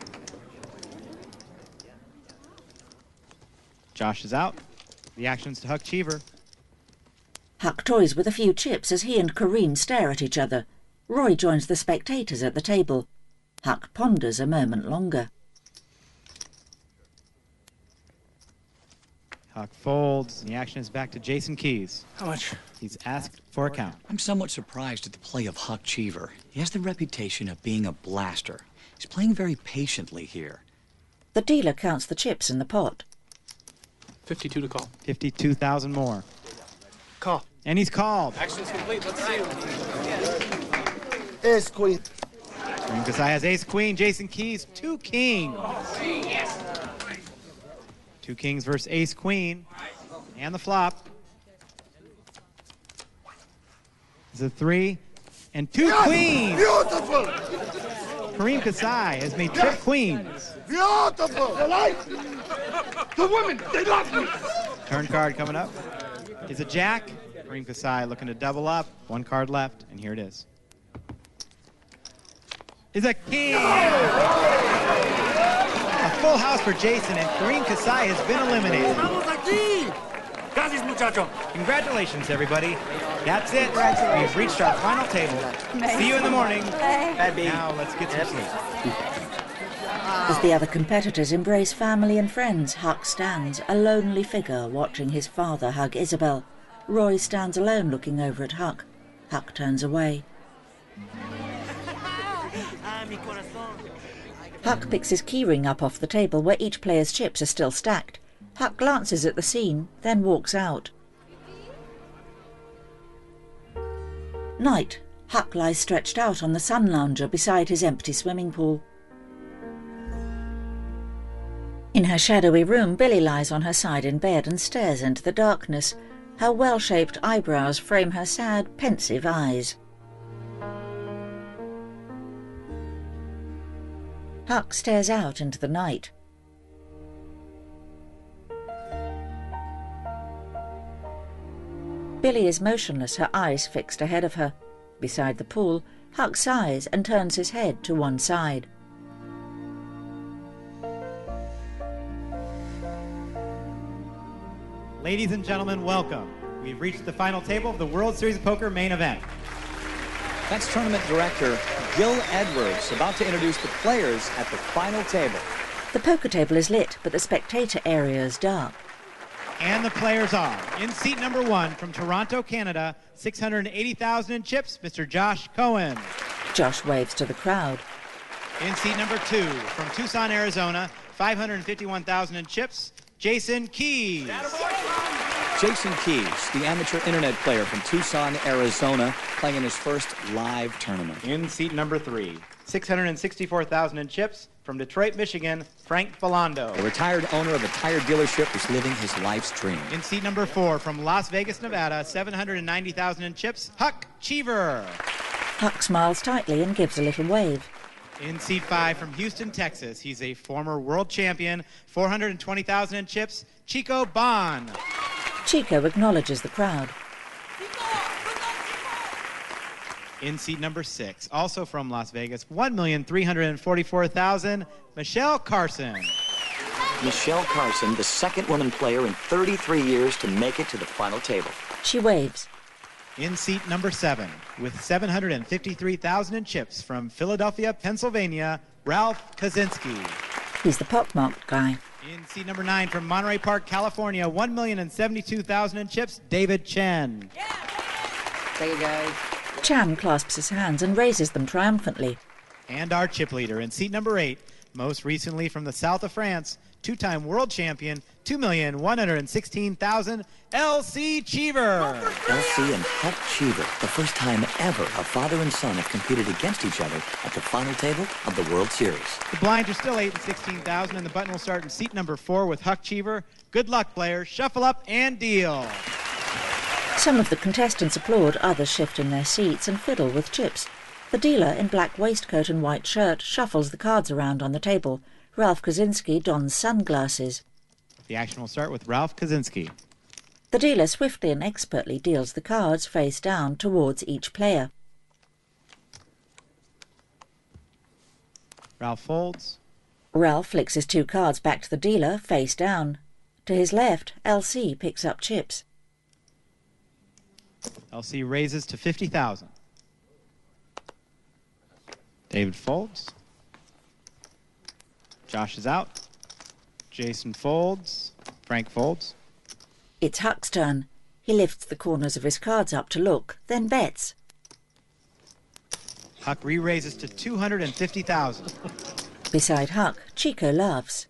Josh is out. The action's to Huck Cheever. Huck toys with a few chips as he and Kareem stare at each other. Roy joins the spectators at the table. Huck ponders a moment longer. Huck folds, and the action is back to Jason Keys. How much? He's asked for a count. I'm somewhat surprised at the play of Huck Cheever. He has the reputation of being a blaster. He's playing very patiently here. The dealer counts the chips in the pot. fifty-two to call. fifty-two thousand more. Call. And he's called. Action's complete. Let's see. Ace queen. Kareem Kasai has ace queen. Jason Keys, two kings. Two kings versus ace queen. And the flop. It's a three and two Yes! queens. Beautiful. Kareem Kasai has made trip queens. Beautiful. They like me. The women, they love me. Turn card coming up is a jack. Kareem Kasai looking to double up. One card left, and here it is. Is a king. A full house for Jason, and Kareem Kasai has been eliminated. Congratulations, everybody. That's it. We've reached our final table. See you in the morning. Now let's get some sleep. As the other competitors embrace family and friends, Huck stands, a lonely figure, watching his father hug Isabel. Roy stands alone looking over at Huck. Huck turns away. Huck picks his keyring up off the table where each player's chips are still stacked. Huck glances at the scene, then walks out. Night. Huck lies stretched out on the sun lounger beside his empty swimming pool. In her shadowy room, Billy lies on her side in bed and stares into the darkness. Her well-shaped eyebrows frame her sad, pensive eyes. Huck stares out into the night. Billy is motionless, her eyes fixed ahead of her. Beside the pool, Huck sighs and turns his head to one side. Ladies and gentlemen, welcome. We've reached the final table of the World Series of Poker main event. That's tournament director Gil Edwards about to introduce the players at the final table. The poker table is lit, but the spectator area is dark. And the players are, in seat number one from Toronto, Canada, six hundred eighty thousand in chips, Mister Josh Cohen. Josh waves to the crowd. In seat number two from Tucson, Arizona, five hundred fifty-one thousand in chips, Jason Keys. Jason Keys, the amateur internet player from Tucson, Arizona, playing in his first live tournament. In seat number three, six hundred sixty-four thousand in chips, from Detroit, Michigan, Frank Bellondo. A retired owner of a tire dealership who's living his life's dream. In seat number four, from Las Vegas, Nevada, seven hundred ninety thousand in chips, Huck Cheever. Huck smiles tightly and gives a little wave. In seat five, from Houston, Texas, he's a former world champion, four hundred twenty thousand in chips, Chico Bon. Chico acknowledges the crowd. In seat number six, also from Las Vegas, one million three hundred forty-four thousand, Michelle Carson. Michelle Carson, the second woman player in thirty-three years to make it to the final table. She waves. In seat number seven, with seven hundred fifty-three thousand in chips, from Philadelphia, Pennsylvania, Ralph Kaczynski. He's the pockmarked guy. In seat number nine, from Monterey Park, California, one million seventy-two thousand in chips, David Chen. Yeah. Thank you, guys. Chan clasps his hands and raises them triumphantly. And our chip leader in seat number eight, most recently from the south of France, two-time world champion, two million one hundred sixteen thousand, L C Cheever. L C and Huck Cheever, the first time ever a father and son have competed against each other at the final table of the World Series. The blinds are still eight and sixteen thousand, and the button will start in seat number four with Huck Cheever. Good luck, players. Shuffle up and deal. Some of the contestants applaud, others shift in their seats and fiddle with chips. The dealer, in black waistcoat and white shirt, shuffles the cards around on the table. Ralph Kaczynski dons sunglasses. The action will start with Ralph Kaczynski. The dealer swiftly and expertly deals the cards face down towards each player. Ralph folds. Ralph flicks his two cards back to the dealer, face down. To his left, L C picks up chips. L C raises to fifty thousand. David folds. Josh is out. Jason folds. Frank folds. It's Huck's turn. He lifts the corners of his cards up to look, then bets. Huck re-raises to two hundred fifty thousand. Beside Huck, Chico laughs.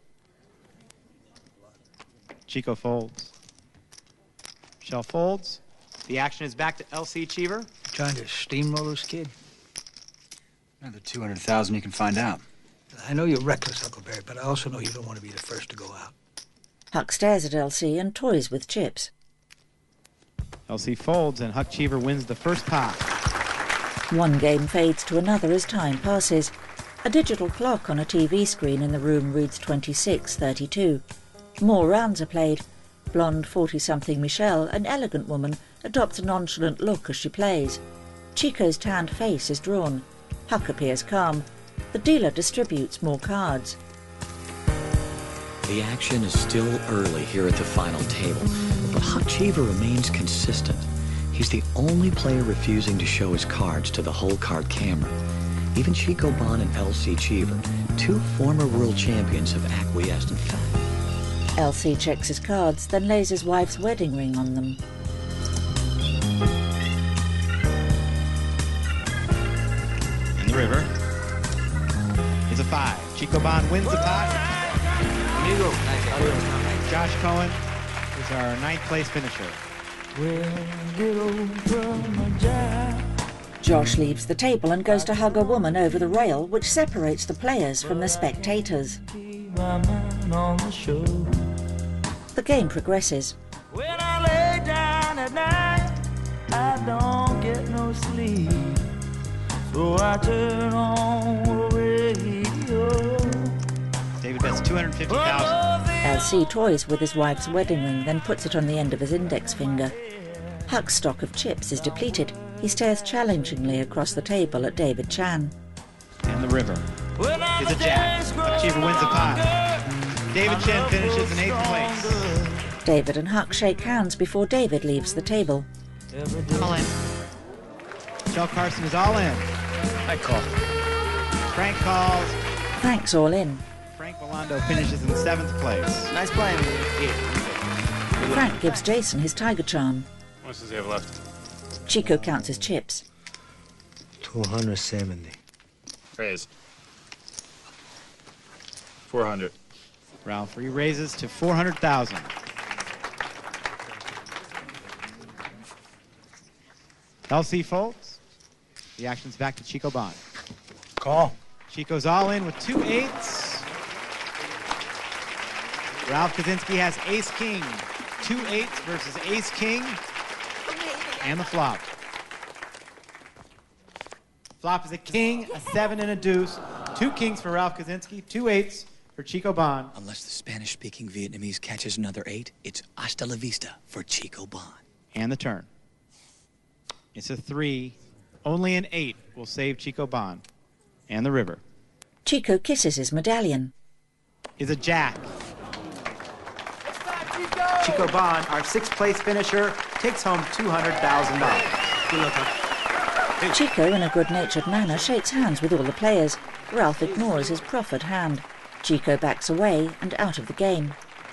Chico folds. Michelle folds. The action is back to L C Cheever. Trying to steamroll this kid? Another two hundred thousand you can find out. I know you're reckless, Huckleberry, but I also know you don't want to be the first to go out. Huck stares at L C and toys with chips. L C folds and Huck Cheever wins the first pot. One game fades to another as time passes. A digital clock on a T V screen in the room reads twenty-six thirty-two. More rounds are played. Blonde forty-something Michelle, an elegant woman, adopts a nonchalant look as she plays. Chico's tanned face is drawn. Huck appears calm. The dealer distributes more cards. The action is still early here at the final table, but Huck Cheever remains consistent. He's the only player refusing to show his cards to the whole card camera. Even Chico Bond and L C Cheever, two former world champions, have acquiesced in fact. L C checks his cards, then lays his wife's wedding ring on them. In the river is a five. Chico Bond wins the pot. Amigo. Josh Cohen is our ninth place finisher. Josh leaves the table and goes to hug a woman over the rail, which separates the players from the spectators. The game progresses. When I lay down at night, I don't get no sleep. So I turn on the radio. David bets two hundred fifty thousand. L C toys with his wife's wedding ring, then puts it on the end of his index finger. Huck's stock of chips is depleted. He stares challengingly across the table at David Chan. And the river is a jack. Huck Cheever wins the pot. David Chan finishes in eighth place. David and Huck shake hands before David leaves the table. All in. Michelle Carson is all in. I call. Frank calls. Frank's all in. Frank Rolando finishes in seventh place. Nice playing. Frank gives Jason his tiger charm. What does he have left? Chico counts his chips. two hundred seventy. Raise. four hundred. Ralph re-raises to four hundred thousand. L C folds. The action's back to Chico Bond. Call. Chico's all in with two eights. Ralph Kaczynski has ace king. Two eights versus ace king. And the flop. Flop is a king, a seven, and a deuce. Two kings for Ralph Kaczynski, two eights for Chico Bond. Unless the Spanish-speaking Vietnamese catches another eight, it's hasta la vista for Chico Bond. And the turn. It's a three. Only an eight will save Chico Bond. And the river. Chico kisses his medallion. Is a jack. Chico Bond, our sixth place finisher, takes home two hundred thousand dollars. Good luck, Huck. Chico, in a good-natured manner, shakes hands with all the players. Ralph ignores his proffered hand. Chico backs away and out of the game.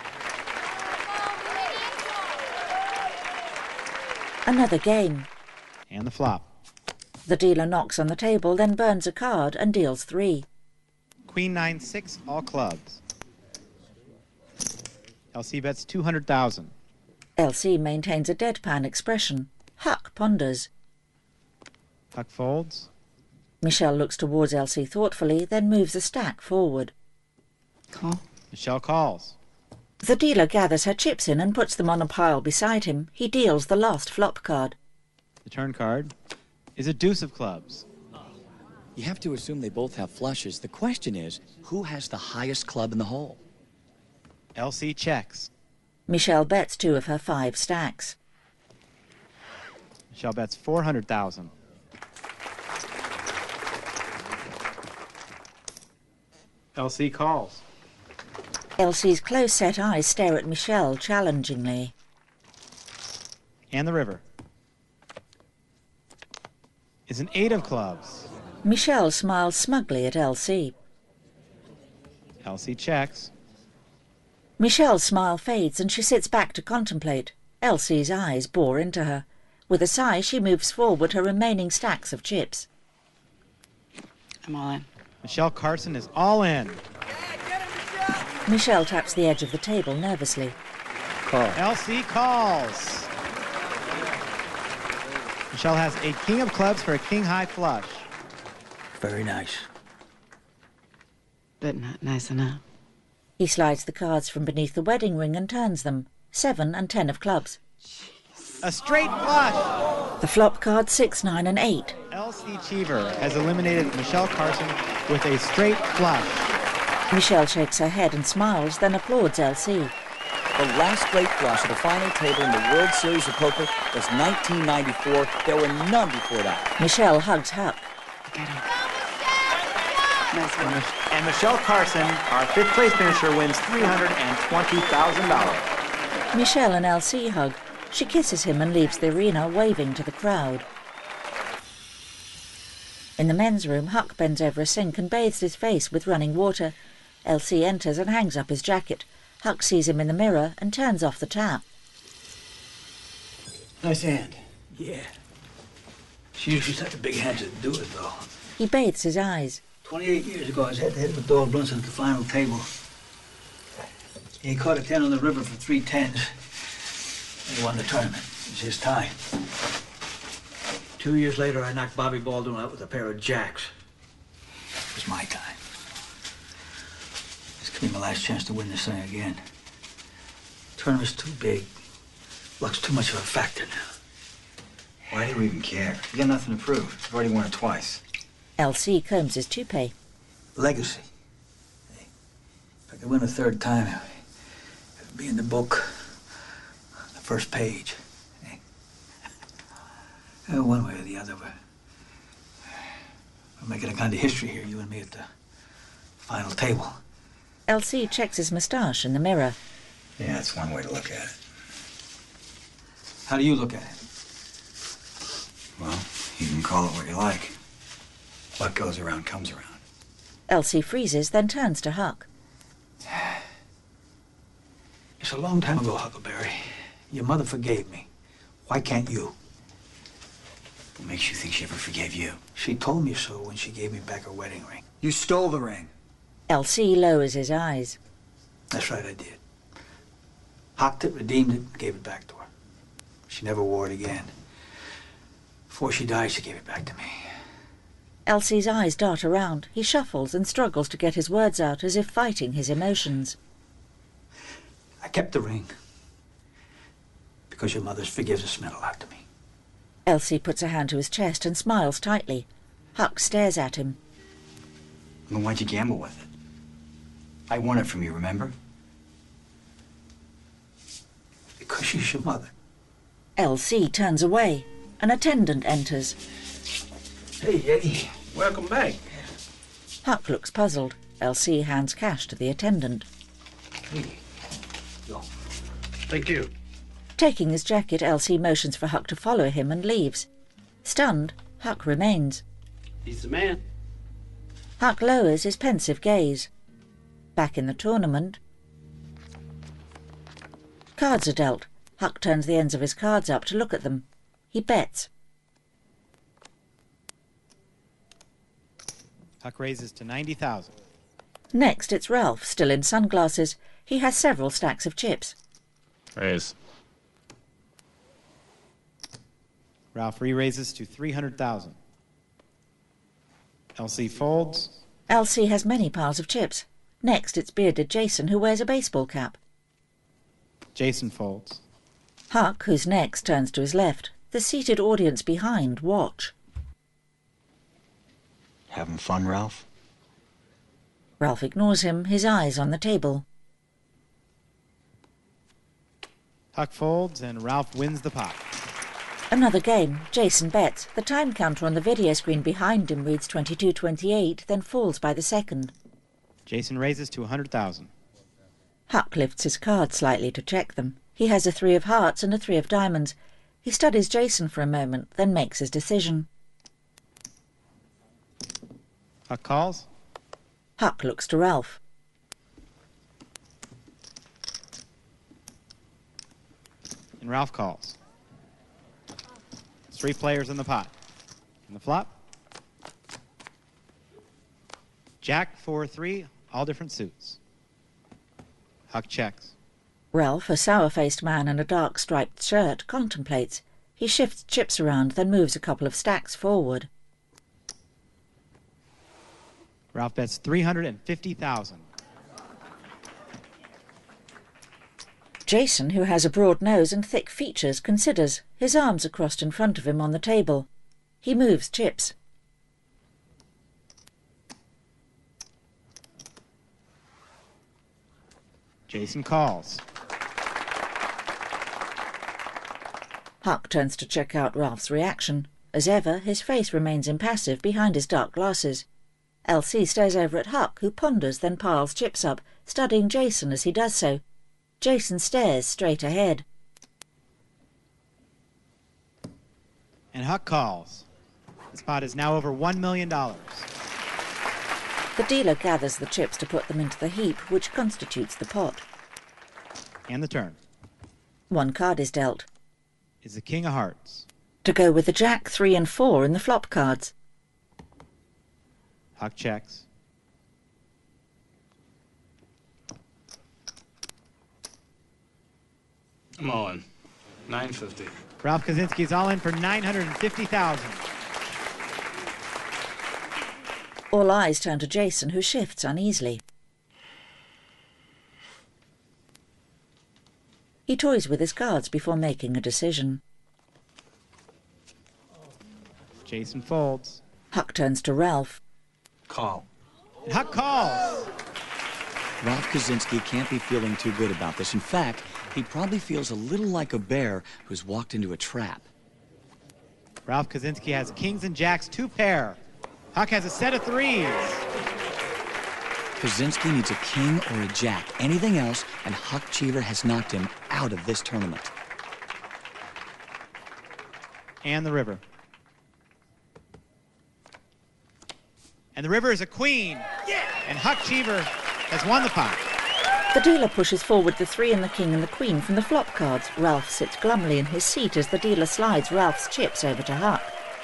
Another game. And the flop. The dealer knocks on the table, then burns a card and deals three. Queen nine six, all clubs. L C bets two hundred thousand. L C maintains a deadpan expression. Huck ponders. Huck folds. Michelle looks towards L C thoughtfully, then moves a stack forward. Call. Michelle calls. The dealer gathers her chips in and puts them on a pile beside him. He deals the last flop card. The turn card is a deuce of clubs. You have to assume they both have flushes. The question is, who has the highest club in the hole? L C checks. Michelle bets two of her five stacks. Michelle bets four hundred thousand. L C calls. L C's close-set eyes stare at Michelle challengingly. And the river is an eight of clubs. Michelle smiles smugly at L C. L C checks. Michelle's smile fades and she sits back to contemplate. Elsie's eyes bore into her. With a sigh, she moves forward her remaining stacks of chips. I'm all in. Michelle Carson is all in. Michelle taps the edge of the table nervously. Call. Elsie calls. Michelle has a king of clubs for a king high flush. Very nice. But not nice enough. He slides the cards from beneath the wedding ring and turns them. Seven and ten of clubs. A straight flush. The flop card, six, nine, and eight. Elsie Cheever has eliminated Michelle Carson with a straight flush. Michelle shakes her head and smiles, then applauds Elsie. The last straight flush of the final table in the World Series of Poker was nineteen ninety-four. There were none before that. Michelle hugs Huck. Nice and Michelle Carson, our fifth place finisher, wins three hundred twenty thousand dollars. Michelle and Elsie hug. She kisses him and leaves the arena, waving to the crowd. In the men's room, Huck bends over a sink and bathes his face with running water. Elsie enters and hangs up his jacket. Huck sees him in the mirror and turns off the tap. Nice hand. Yeah. She usually such a big hand to do it, though. He bathes his eyes. Twenty-eight years ago, I was head-to-head with Doyle Brunson at the final table. He caught a ten on the river for three tens. He won the tournament. It was his time. Two years later, I knocked Bobby Baldwin out with a pair of jacks. It was my time. This could be my last chance to win this thing again. Tournament's too big. Luck's too much of a factor now. Why do we even care? You got nothing to prove. You've already won it twice. Elsie combs his toupee. Legacy. If I could win a third time, it would be in the book, the first page. Uh, one way or the other, but we're making a kind of history here, you and me at the final table. Elsie checks his moustache in the mirror. Yeah, that's one way to look at it. How do you look at it? Well, you can call it what you like. What goes around comes around. Elsie freezes, then turns to Huck. It's a long time ago, Huckleberry. Your mother forgave me. Why can't you? What makes you think she ever forgave you? She told me so when she gave me back her wedding ring. You stole the ring. Elsie lowers his eyes. That's right, I did. Hocked it, redeemed it, and gave it back to her. She never wore it again. Before she died, she gave it back to me. Elsie's eyes dart around. He shuffles and struggles to get his words out, as if fighting his emotions. I kept the ring because your mother's forgiveness meant a lot to me. Elsie puts a hand to his chest and smiles tightly. Huck stares at him. Then why'd you gamble with it? I won it from you, remember? Because she's your mother. Elsie turns away. An attendant enters. Hey, Eddie. Welcome back. Huck looks puzzled. Elsie hands cash to the attendant. Hey. Yo. Thank you. Taking his jacket, Elsie motions for Huck to follow him and leaves. Stunned, Huck remains. He's the man. Huck lowers his pensive gaze. Back in the tournament. Cards are dealt. Huck turns the ends of his cards up to look at them. He bets. Huck raises to ninety thousand. Next, it's Ralph, still in sunglasses. He has several stacks of chips. Raise. Ralph re-raises to three hundred thousand. Elsie folds. Elsie has many piles of chips. Next, it's bearded Jason, who wears a baseball cap. Jason folds. Huck, who's next, turns to his left. The seated audience behind watch. Having fun, Ralph? Ralph ignores him, his eyes on the table. Huck folds, and Ralph wins the pot. Another game. Jason bets. The time counter on the video screen behind him reads twenty-two twenty-eight, then falls by the second. Jason raises to one hundred thousand. Huck lifts his cards slightly to check them. He has a three of hearts and a three of diamonds. He studies Jason for a moment, then makes his decision. Huck calls. Huck looks to Ralph. And Ralph calls. Three players in the pot. And the flop. Jack, four, three, all different suits. Huck checks. Ralph, a sour-faced man in a dark striped shirt, contemplates. He shifts chips around, then moves a couple of stacks forward. Ralph bets three hundred fifty thousand dollars. Jason, who has a broad nose and thick features, considers. His arms are crossed in front of him on the table. He moves chips. Jason calls. Huck turns to check out Ralph's reaction. As ever, his face remains impassive behind his dark glasses. Elsie stares over at Huck, who ponders, then piles chips up, studying Jason as he does so. Jason stares straight ahead. And Huck calls. His pot is now over one million dollars. The dealer gathers the chips to put them into the heap, which constitutes the pot. And the turn. One card is dealt. Is the king of hearts. To go with the jack, three, and four in the flop cards. Huck checks. I'm all in. nine fifty. Ralph Kaczynski's all in for nine hundred fifty thousand dollars. All eyes turn to Jason, who shifts uneasily. He toys with his cards before making a decision. Jason folds. Huck turns to Ralph. Call. And Huck calls. Ralph Kaczynski can't be feeling too good about this. In fact, he probably feels a little like a bear who's walked into a trap. Ralph Kaczynski has kings and jacks, two pair. Huck has a set of threes. Kaczynski needs a king or a jack. Anything else, and Huck Cheever has knocked him out of this tournament. And the river. And the river is a queen. Yeah. And Huck Cheever has won the pot. The dealer pushes forward the three and the king and the queen from the flop cards. Ralph sits glumly in his seat as the dealer slides Ralph's chips over to Huck.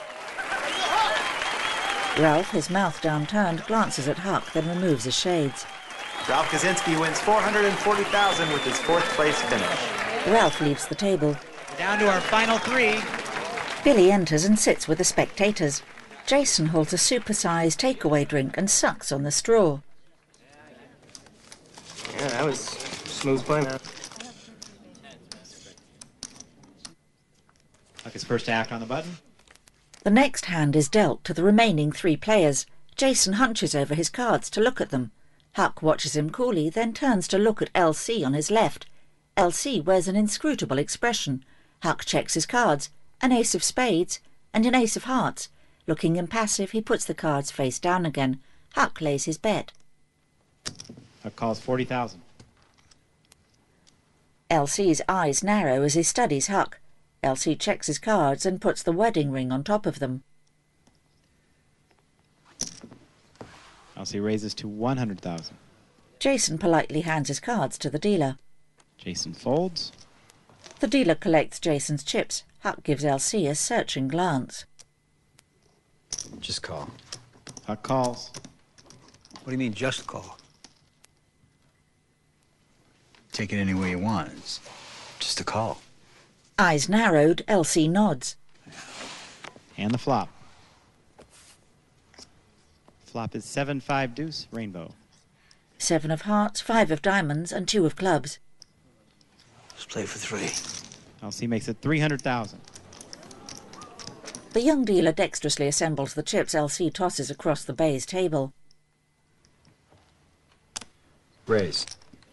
Ralph, his mouth downturned, glances at Huck, then removes his shades. Ralph Kaczynski wins four hundred forty thousand dollars with his fourth place finish. Ralph leaves the table. We're down to our final three. Billy enters and sits with the spectators. Jason holds a super-sized takeaway drink and sucks on the straw. Yeah, that was smooth play, man. Huck is first to act on the button. The next hand is dealt to the remaining three players. Jason hunches over his cards to look at them. Huck watches him coolly, then turns to look at L C on his left. L C wears an inscrutable expression. Huck checks his cards, an ace of spades and an ace of hearts. Looking impassive, he puts the cards face down again. Huck lays his bet. Huck calls forty thousand L dollars. C's eyes narrow as he studies Huck. L C checks his cards and puts the wedding ring on top of them. L C raises to one hundred thousand dollars. Jason politely hands his cards to the dealer. Jason folds. The dealer collects Jason's chips. Huck gives L C a searching glance. Just call. Huck calls. What do you mean, just call? Take it any way you want. It's just a call. Eyes narrowed, L C nods. And the flop. Flop is seven five deuce rainbow. Seven of hearts, five of diamonds, and two of clubs. Let's play for three. L C makes it three hundred thousand dollars. The young dealer dexterously assembles the chips L C tosses across the baize table. Raise.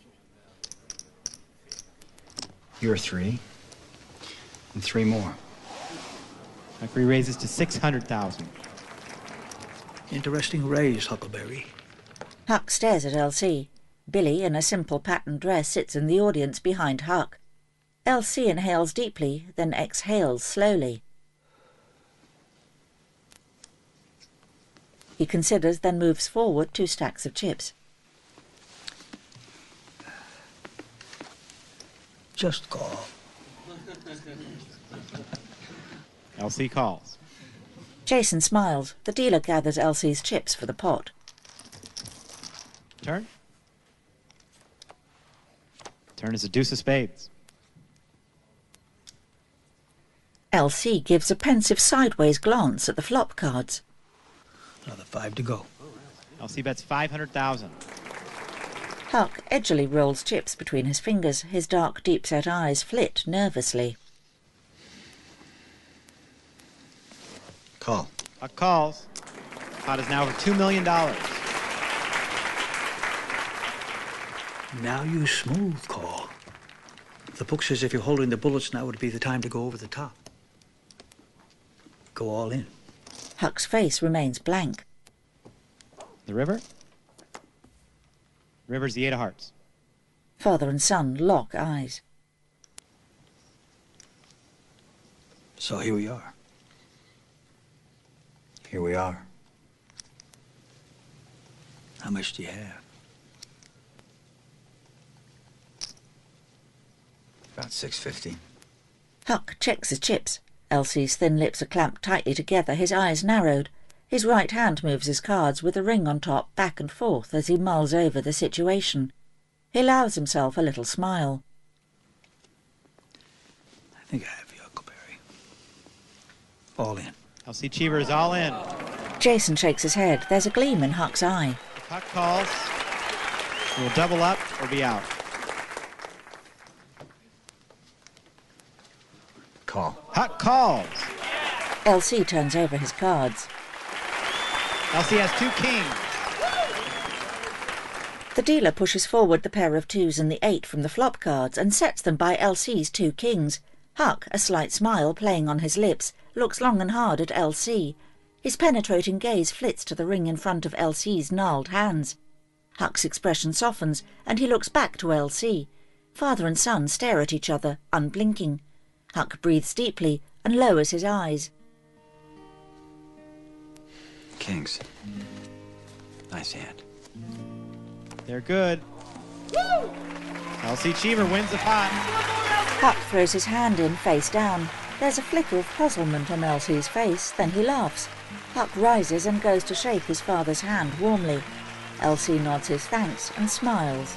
You're three. And three more. Huck raises to six hundred thousand dollars. Interesting raise, Huckleberry. Huck stares at L C. Billy, in a simple patterned dress, sits in the audience behind Huck. L C inhales deeply, then exhales slowly. He considers, then moves forward two stacks of chips. Just call. L C calls. Jason smiles. The dealer gathers L C's chips for the pot. Turn. Turn is a deuce of spades. L C gives a pensive sideways glance at the flop cards. Another five to go. L C bets five hundred thousand. Huck edgily rolls chips between his fingers. His dark, deep-set eyes flit nervously. Call. Huck calls. Pot is now over two million dollars. Now you smooth call. The book says if you're holding the bullets, now would be the time to go over the top. Go all in. Huck's face remains blank. The river? River's the eight of hearts. Father and son lock eyes. So here we are. Here we are. How much do you have? About six fifty. Huck checks his chips. L C's thin lips are clamped tightly together, his eyes narrowed. His right hand moves his cards with a ring on top back and forth as he mulls over the situation. He allows himself a little smile. I think I have you, Huckleberry. All in. L C Cheever is all in. Jason shakes his head. There's a gleam in Huck's eye. If Huck calls, he will double up or be out. Call. Huck calls. L C turns over his cards. L C has two kings. The dealer pushes forward the pair of twos and the eight from the flop cards and sets them by L C's two kings. Huck, a slight smile playing on his lips, looks long and hard at L C. His penetrating gaze flits to the ring in front of L C's gnarled hands. Huck's expression softens, and he looks back to L C. Father and son stare at each other, unblinking. Huck breathes deeply and lowers his eyes. Kings. Nice hand. They're good. Woo! L C Cheever wins the pot. Huck throws his hand in face down. There's a flicker of puzzlement on L C's face, then he laughs. Huck rises and goes to shake his father's hand warmly. L C nods his thanks and smiles.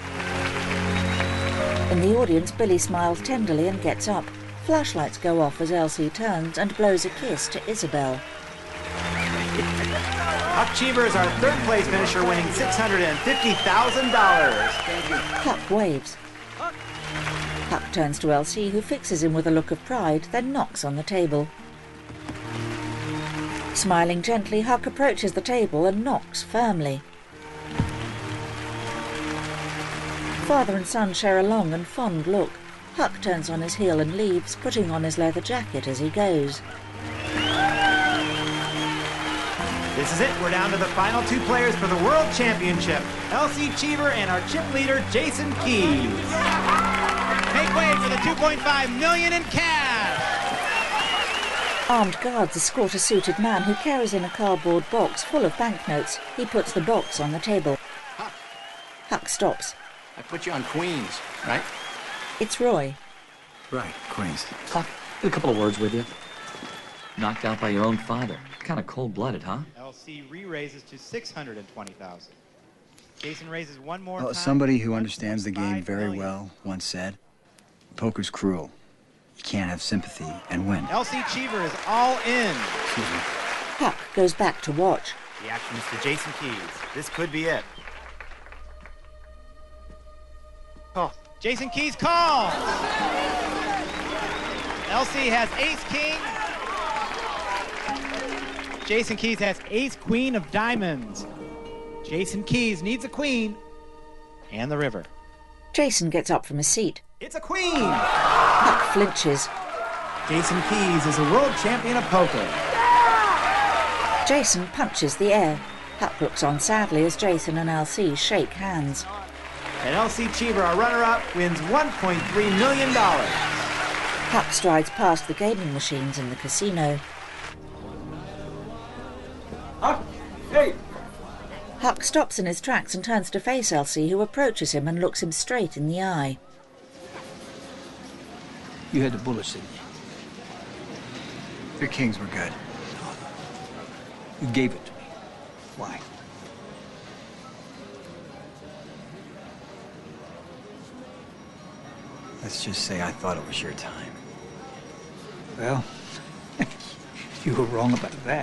In the audience, Billy smiles tenderly and gets up. Flashlights go off as L C turns and blows a kiss to Isabel. Huck Cheever is our third place finisher, winning six hundred fifty thousand dollars. Huck waves. Huck turns to L C, who fixes him with a look of pride, then knocks on the table. Smiling gently, Huck approaches the table and knocks firmly. Father and son share a long and fond look. Huck turns on his heel and leaves, putting on his leather jacket as he goes. This is it. We're down to the final two players for the World Championship. L C Cheever and our chip leader, Jason Keys. Make way for the two point five million dollars in cash. Armed guards escort a suited man who carries in a cardboard box full of banknotes. He puts the box on the table. Huck. Huck stops. I put you on Queens, right? It's Roy. Right, Queens. Huck, a couple of words with you. Knocked out by your own father. Kind of cold-blooded, huh? L C re-raises to six hundred twenty thousand. Jason raises one more Well, time. somebody who understands the game very well once said, poker's cruel. You can't have sympathy and win. L C Cheever is all in. Excuse me. Huck goes back to watch. The action is to Jason Keys. This could be it. Oh, Jason Keys calls. L C has ace-king. Jason Keys has ace-queen of diamonds. Jason Keys needs a queen. And the river. Jason gets up from his seat. It's a queen! Huck flinches. Jason Keys is a world champion of poker. Jason punches the air. Huck looks on sadly as Jason and L C shake hands. And L C Cheever, our runner-up, wins one point three million dollars. Huck strides past the gaming machines in the casino. Huck! Hey! Huck stops in his tracks and turns to face L C, who approaches him and looks him straight in the eye. You had the bullets, didn't you? Your Kings were good. You gave it to me. Why? Let's just say I thought it was your time. Well, you were wrong about that.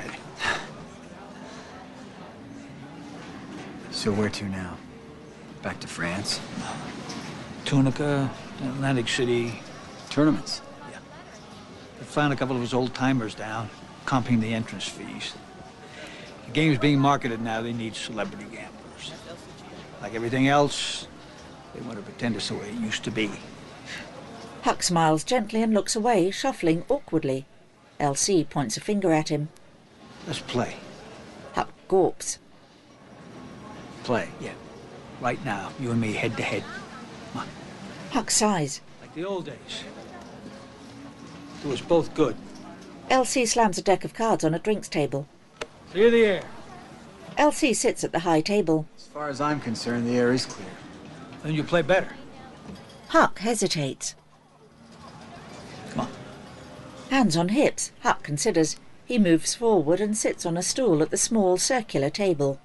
So where to now? Back to France? Tunica, Atlantic City. Tournaments? Yeah. They found a couple of his old-timers down, comping the entrance fees. The game's being marketed now. They need celebrity gamblers. Like everything else, they want to pretend it's the way it used to be. Huck smiles gently and looks away, shuffling awkwardly. L C points a finger at him. Let's play. Huck gawps. Play? Yeah. Right now, you and me head to head. Come on. Huck sighs. Like the old days. It was both good. L C slams a deck of cards on a drinks table. Clear the air. L C sits at the high table. As far as I'm concerned, the air is clear. Then you play better. Huck hesitates. Come on. Hands on hips, Huck considers. He moves forward and sits on a stool at the small circular table.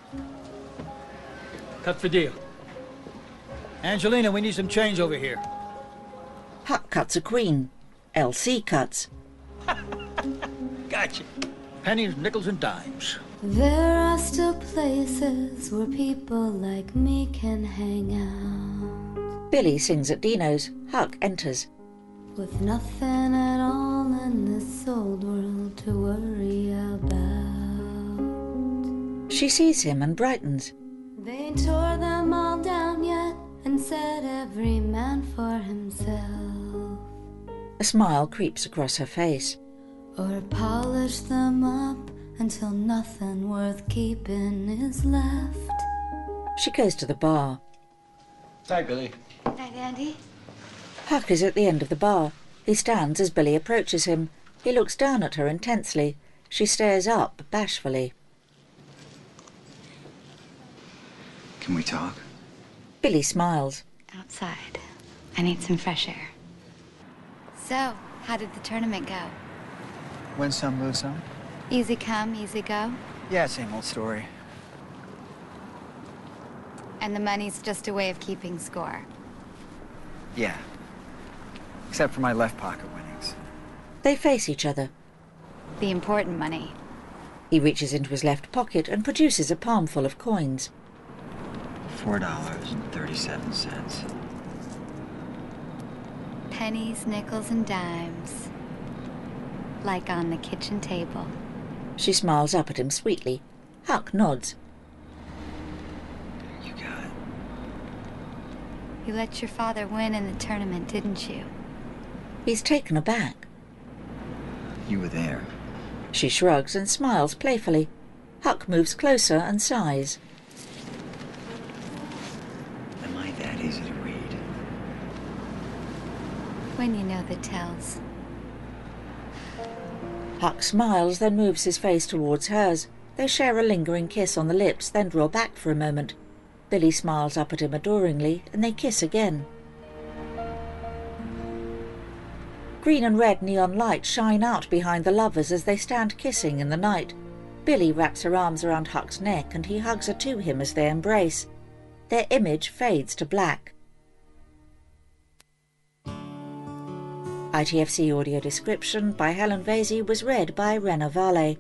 Cut for deal. Angelina, we need some change over here. Huck cuts a queen. L C cuts. Gotcha. Pennies, nickels, and dimes. There are still places where people like me can hang out. Billy sings at Dino's. Huck enters. With nothing at all in this old world to worry about. She sees him and brightens. They tore them all down yet and said every man for himself. A smile creeps across her face. Or polish them up until nothing worth keeping is left. She goes to the bar. Hi, Billy. Night, Andy. Huck is at the end of the bar. He stands as Billy approaches him. He looks down at her intensely. She stares up bashfully. Can we talk? Billy smiles. Outside. I need some fresh air. So, how did the tournament go? Win some, lose some? Easy come, easy go? Yeah, same old story. And the money's just a way of keeping score. Yeah. Except for my left pocket winnings. They face each other. The important money. He reaches into his left pocket and produces a palmful of coins. Four dollars and thirty-seven cents. Pennies, nickels, and dimes. Like on the kitchen table. She smiles up at him sweetly. Huck nods. You got it. You let your father win in the tournament, didn't you? He's taken aback. You were there. She shrugs and smiles playfully. Huck moves closer and sighs. Am I that easy to read? When you know the tells. Huck smiles, then moves his face towards hers. They share a lingering kiss on the lips, then draw back for a moment. Billy smiles up at him adoringly, and they kiss again. Green and red neon lights shine out behind the lovers as they stand kissing in the night. Billy wraps her arms around Huck's neck, and he hugs her to him as they embrace. Their image fades to black. I T F C audio description by Helen Vasey was read by Rena Vale.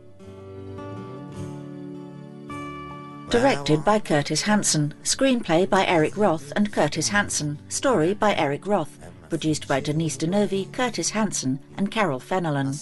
Directed by Curtis Hanson. Screenplay by Eric Roth and Curtis Hanson. Story by Eric Roth. Produced by Denise DeNovi, Curtis Hanson and Carol Fenelon.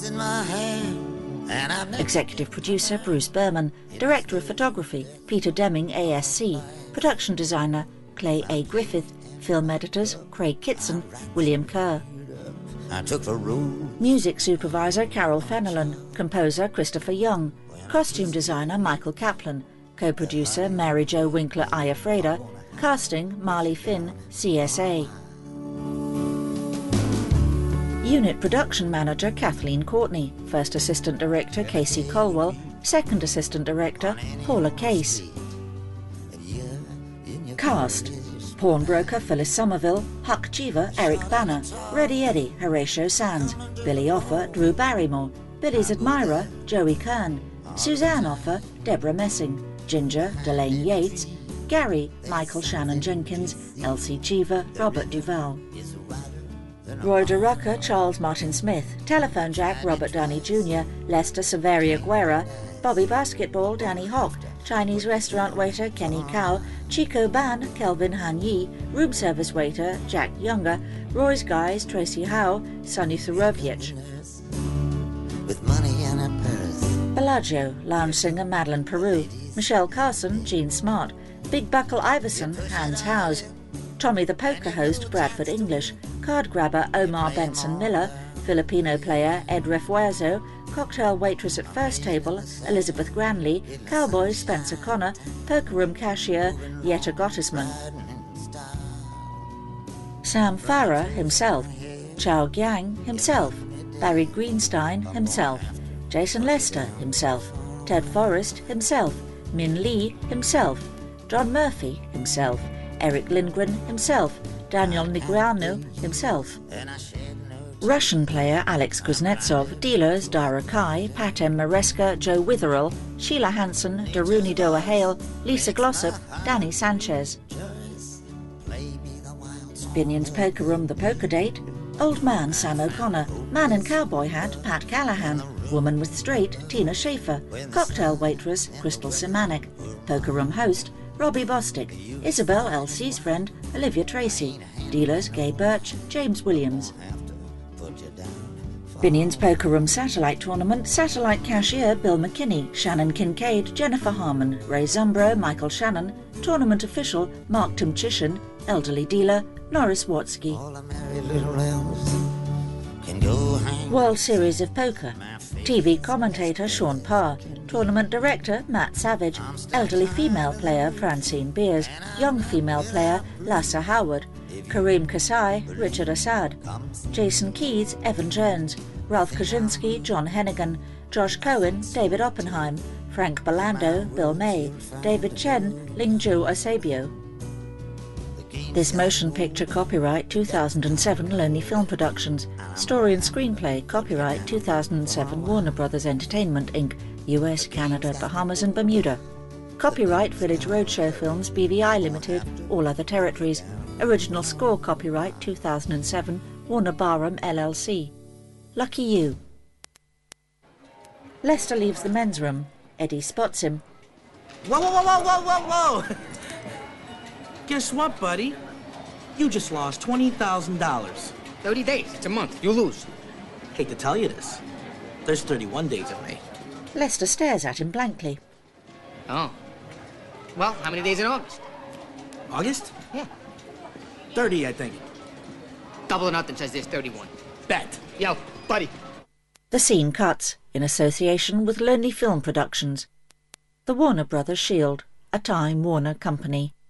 Executive producer Bruce Berman. Director of photography Peter Deming A S C. Production designer Clay A. Griffith. Film editors Craig Kitson, William Kerr. I took the road. Music supervisor Carol Fenelon. Composer Christopher Young. Costume designer Michael Kaplan. Co-producer Mary Jo Winkler Ayafreda. Casting Marley Finn, C S A. Unit Production Manager Kathleen Courtney. First Assistant Director Casey Colwell. Second Assistant Director Paula Case. Cast: Pawnbroker Phyllis Somerville, Huck Cheever Eric Bana, Ready Eddie Horatio Sands, Billy Offer Drew Barrymore, Billy's admirer Joey Kern, Suzanne Offer Deborah Messing, Ginger Delane Yates, Gary Michael Shannon Jenkins, Elsie Cheever Robert Duvall. Roy DeRucker Charles Martin Smith, Telephone Jack Robert Downey Junior, Lester Severia Guerra, Bobby Basketball Danny Hock, Chinese restaurant waiter Kenny Cao, Chico Ban Kelvin Han Yi, room service waiter Jack Younger, Roy's Guys Tracy Howe, Sonny Thurovic. With money in her purse. Bellagio lounge singer Madeline Peru, Michelle Carson Jean Smart, Big Buckle Iverson Hans Howes, Tommy the Poker host Bradford English, card grabber Omar Benson Miller, Filipino player Ed Refuerzo, cocktail waitress at First Table Elizabeth Granley, cowboy Spencer Connor, poker room cashier Jetta Gottesman. Sam Farah himself, Chow Gyang himself, Barry Greenstein himself, Jason Lester himself, Ted Forrest himself, Min Lee himself, John Murphy himself, Eric Lindgren himself, Daniel Negreanu himself. Russian player Alex Kuznetsov, dealers Dara Kai, Patem Maresca, Joe Witherell, Sheila Hansen, Daruni Doa Hale, Lisa Glossop, Danny Sanchez. Binion's Poker Room The Poker Date, Old Man Sam O'Connor, Man in Cowboy Hat Pat Callahan, Woman with Straight Tina Schaefer, Cocktail Waitress Crystal Simanek, Poker Room Host Robbie Bostick, Isabel Elsie's friend Olivia Tracy, dealers Gay Birch, James Williams. Binion's Poker Room Satellite Tournament, Satellite Cashier Bill McKinney, Shannon Kincaid, Jennifer Harmon, Ray Zumbro, Michael Shannon, Tournament Official Mark Timchishan, Elderly Dealer Norris Watsky. World Series of Poker, T V commentator Sean Parr, Tournament Director Matt Savage, Elderly Female Player Francine Beers, Young Female Player Lassa Howard, Kareem Kasai, Richard Assad, Jason Keys, Evan Jones, Ralph Kaczynski, John Hennigan, Josh Cohen, David Oppenheim, Frank Belando, Bill May, David Chen, Lingzhu Eusebio. This motion picture copyright two thousand seven Lonely Film Productions. Story and screenplay copyright two thousand seven Warner Brothers Entertainment Incorporated. U S, Canada, Bahamas and Bermuda. Copyright Village Roadshow Films B V I Limited, all other territories. Original score copyright two thousand seven Warner Barham L L C. Lucky you. Lester leaves the men's room. Eddie spots him. Whoa, whoa, whoa, whoa, whoa, whoa, whoa! Guess what, buddy? You just lost twenty thousand dollars. thirty days. It's a month. You lose. Hate to tell you this. There's thirty-one days in May. Lester stares at him blankly. Oh. Well, how many days in August? August? Yeah. thirty, I think. Double or nothing says there's thirty-one. Bet. Yo, buddy. The scene cuts, in association with Lonely Film Productions. The Warner Brothers Shield, a Time Warner company.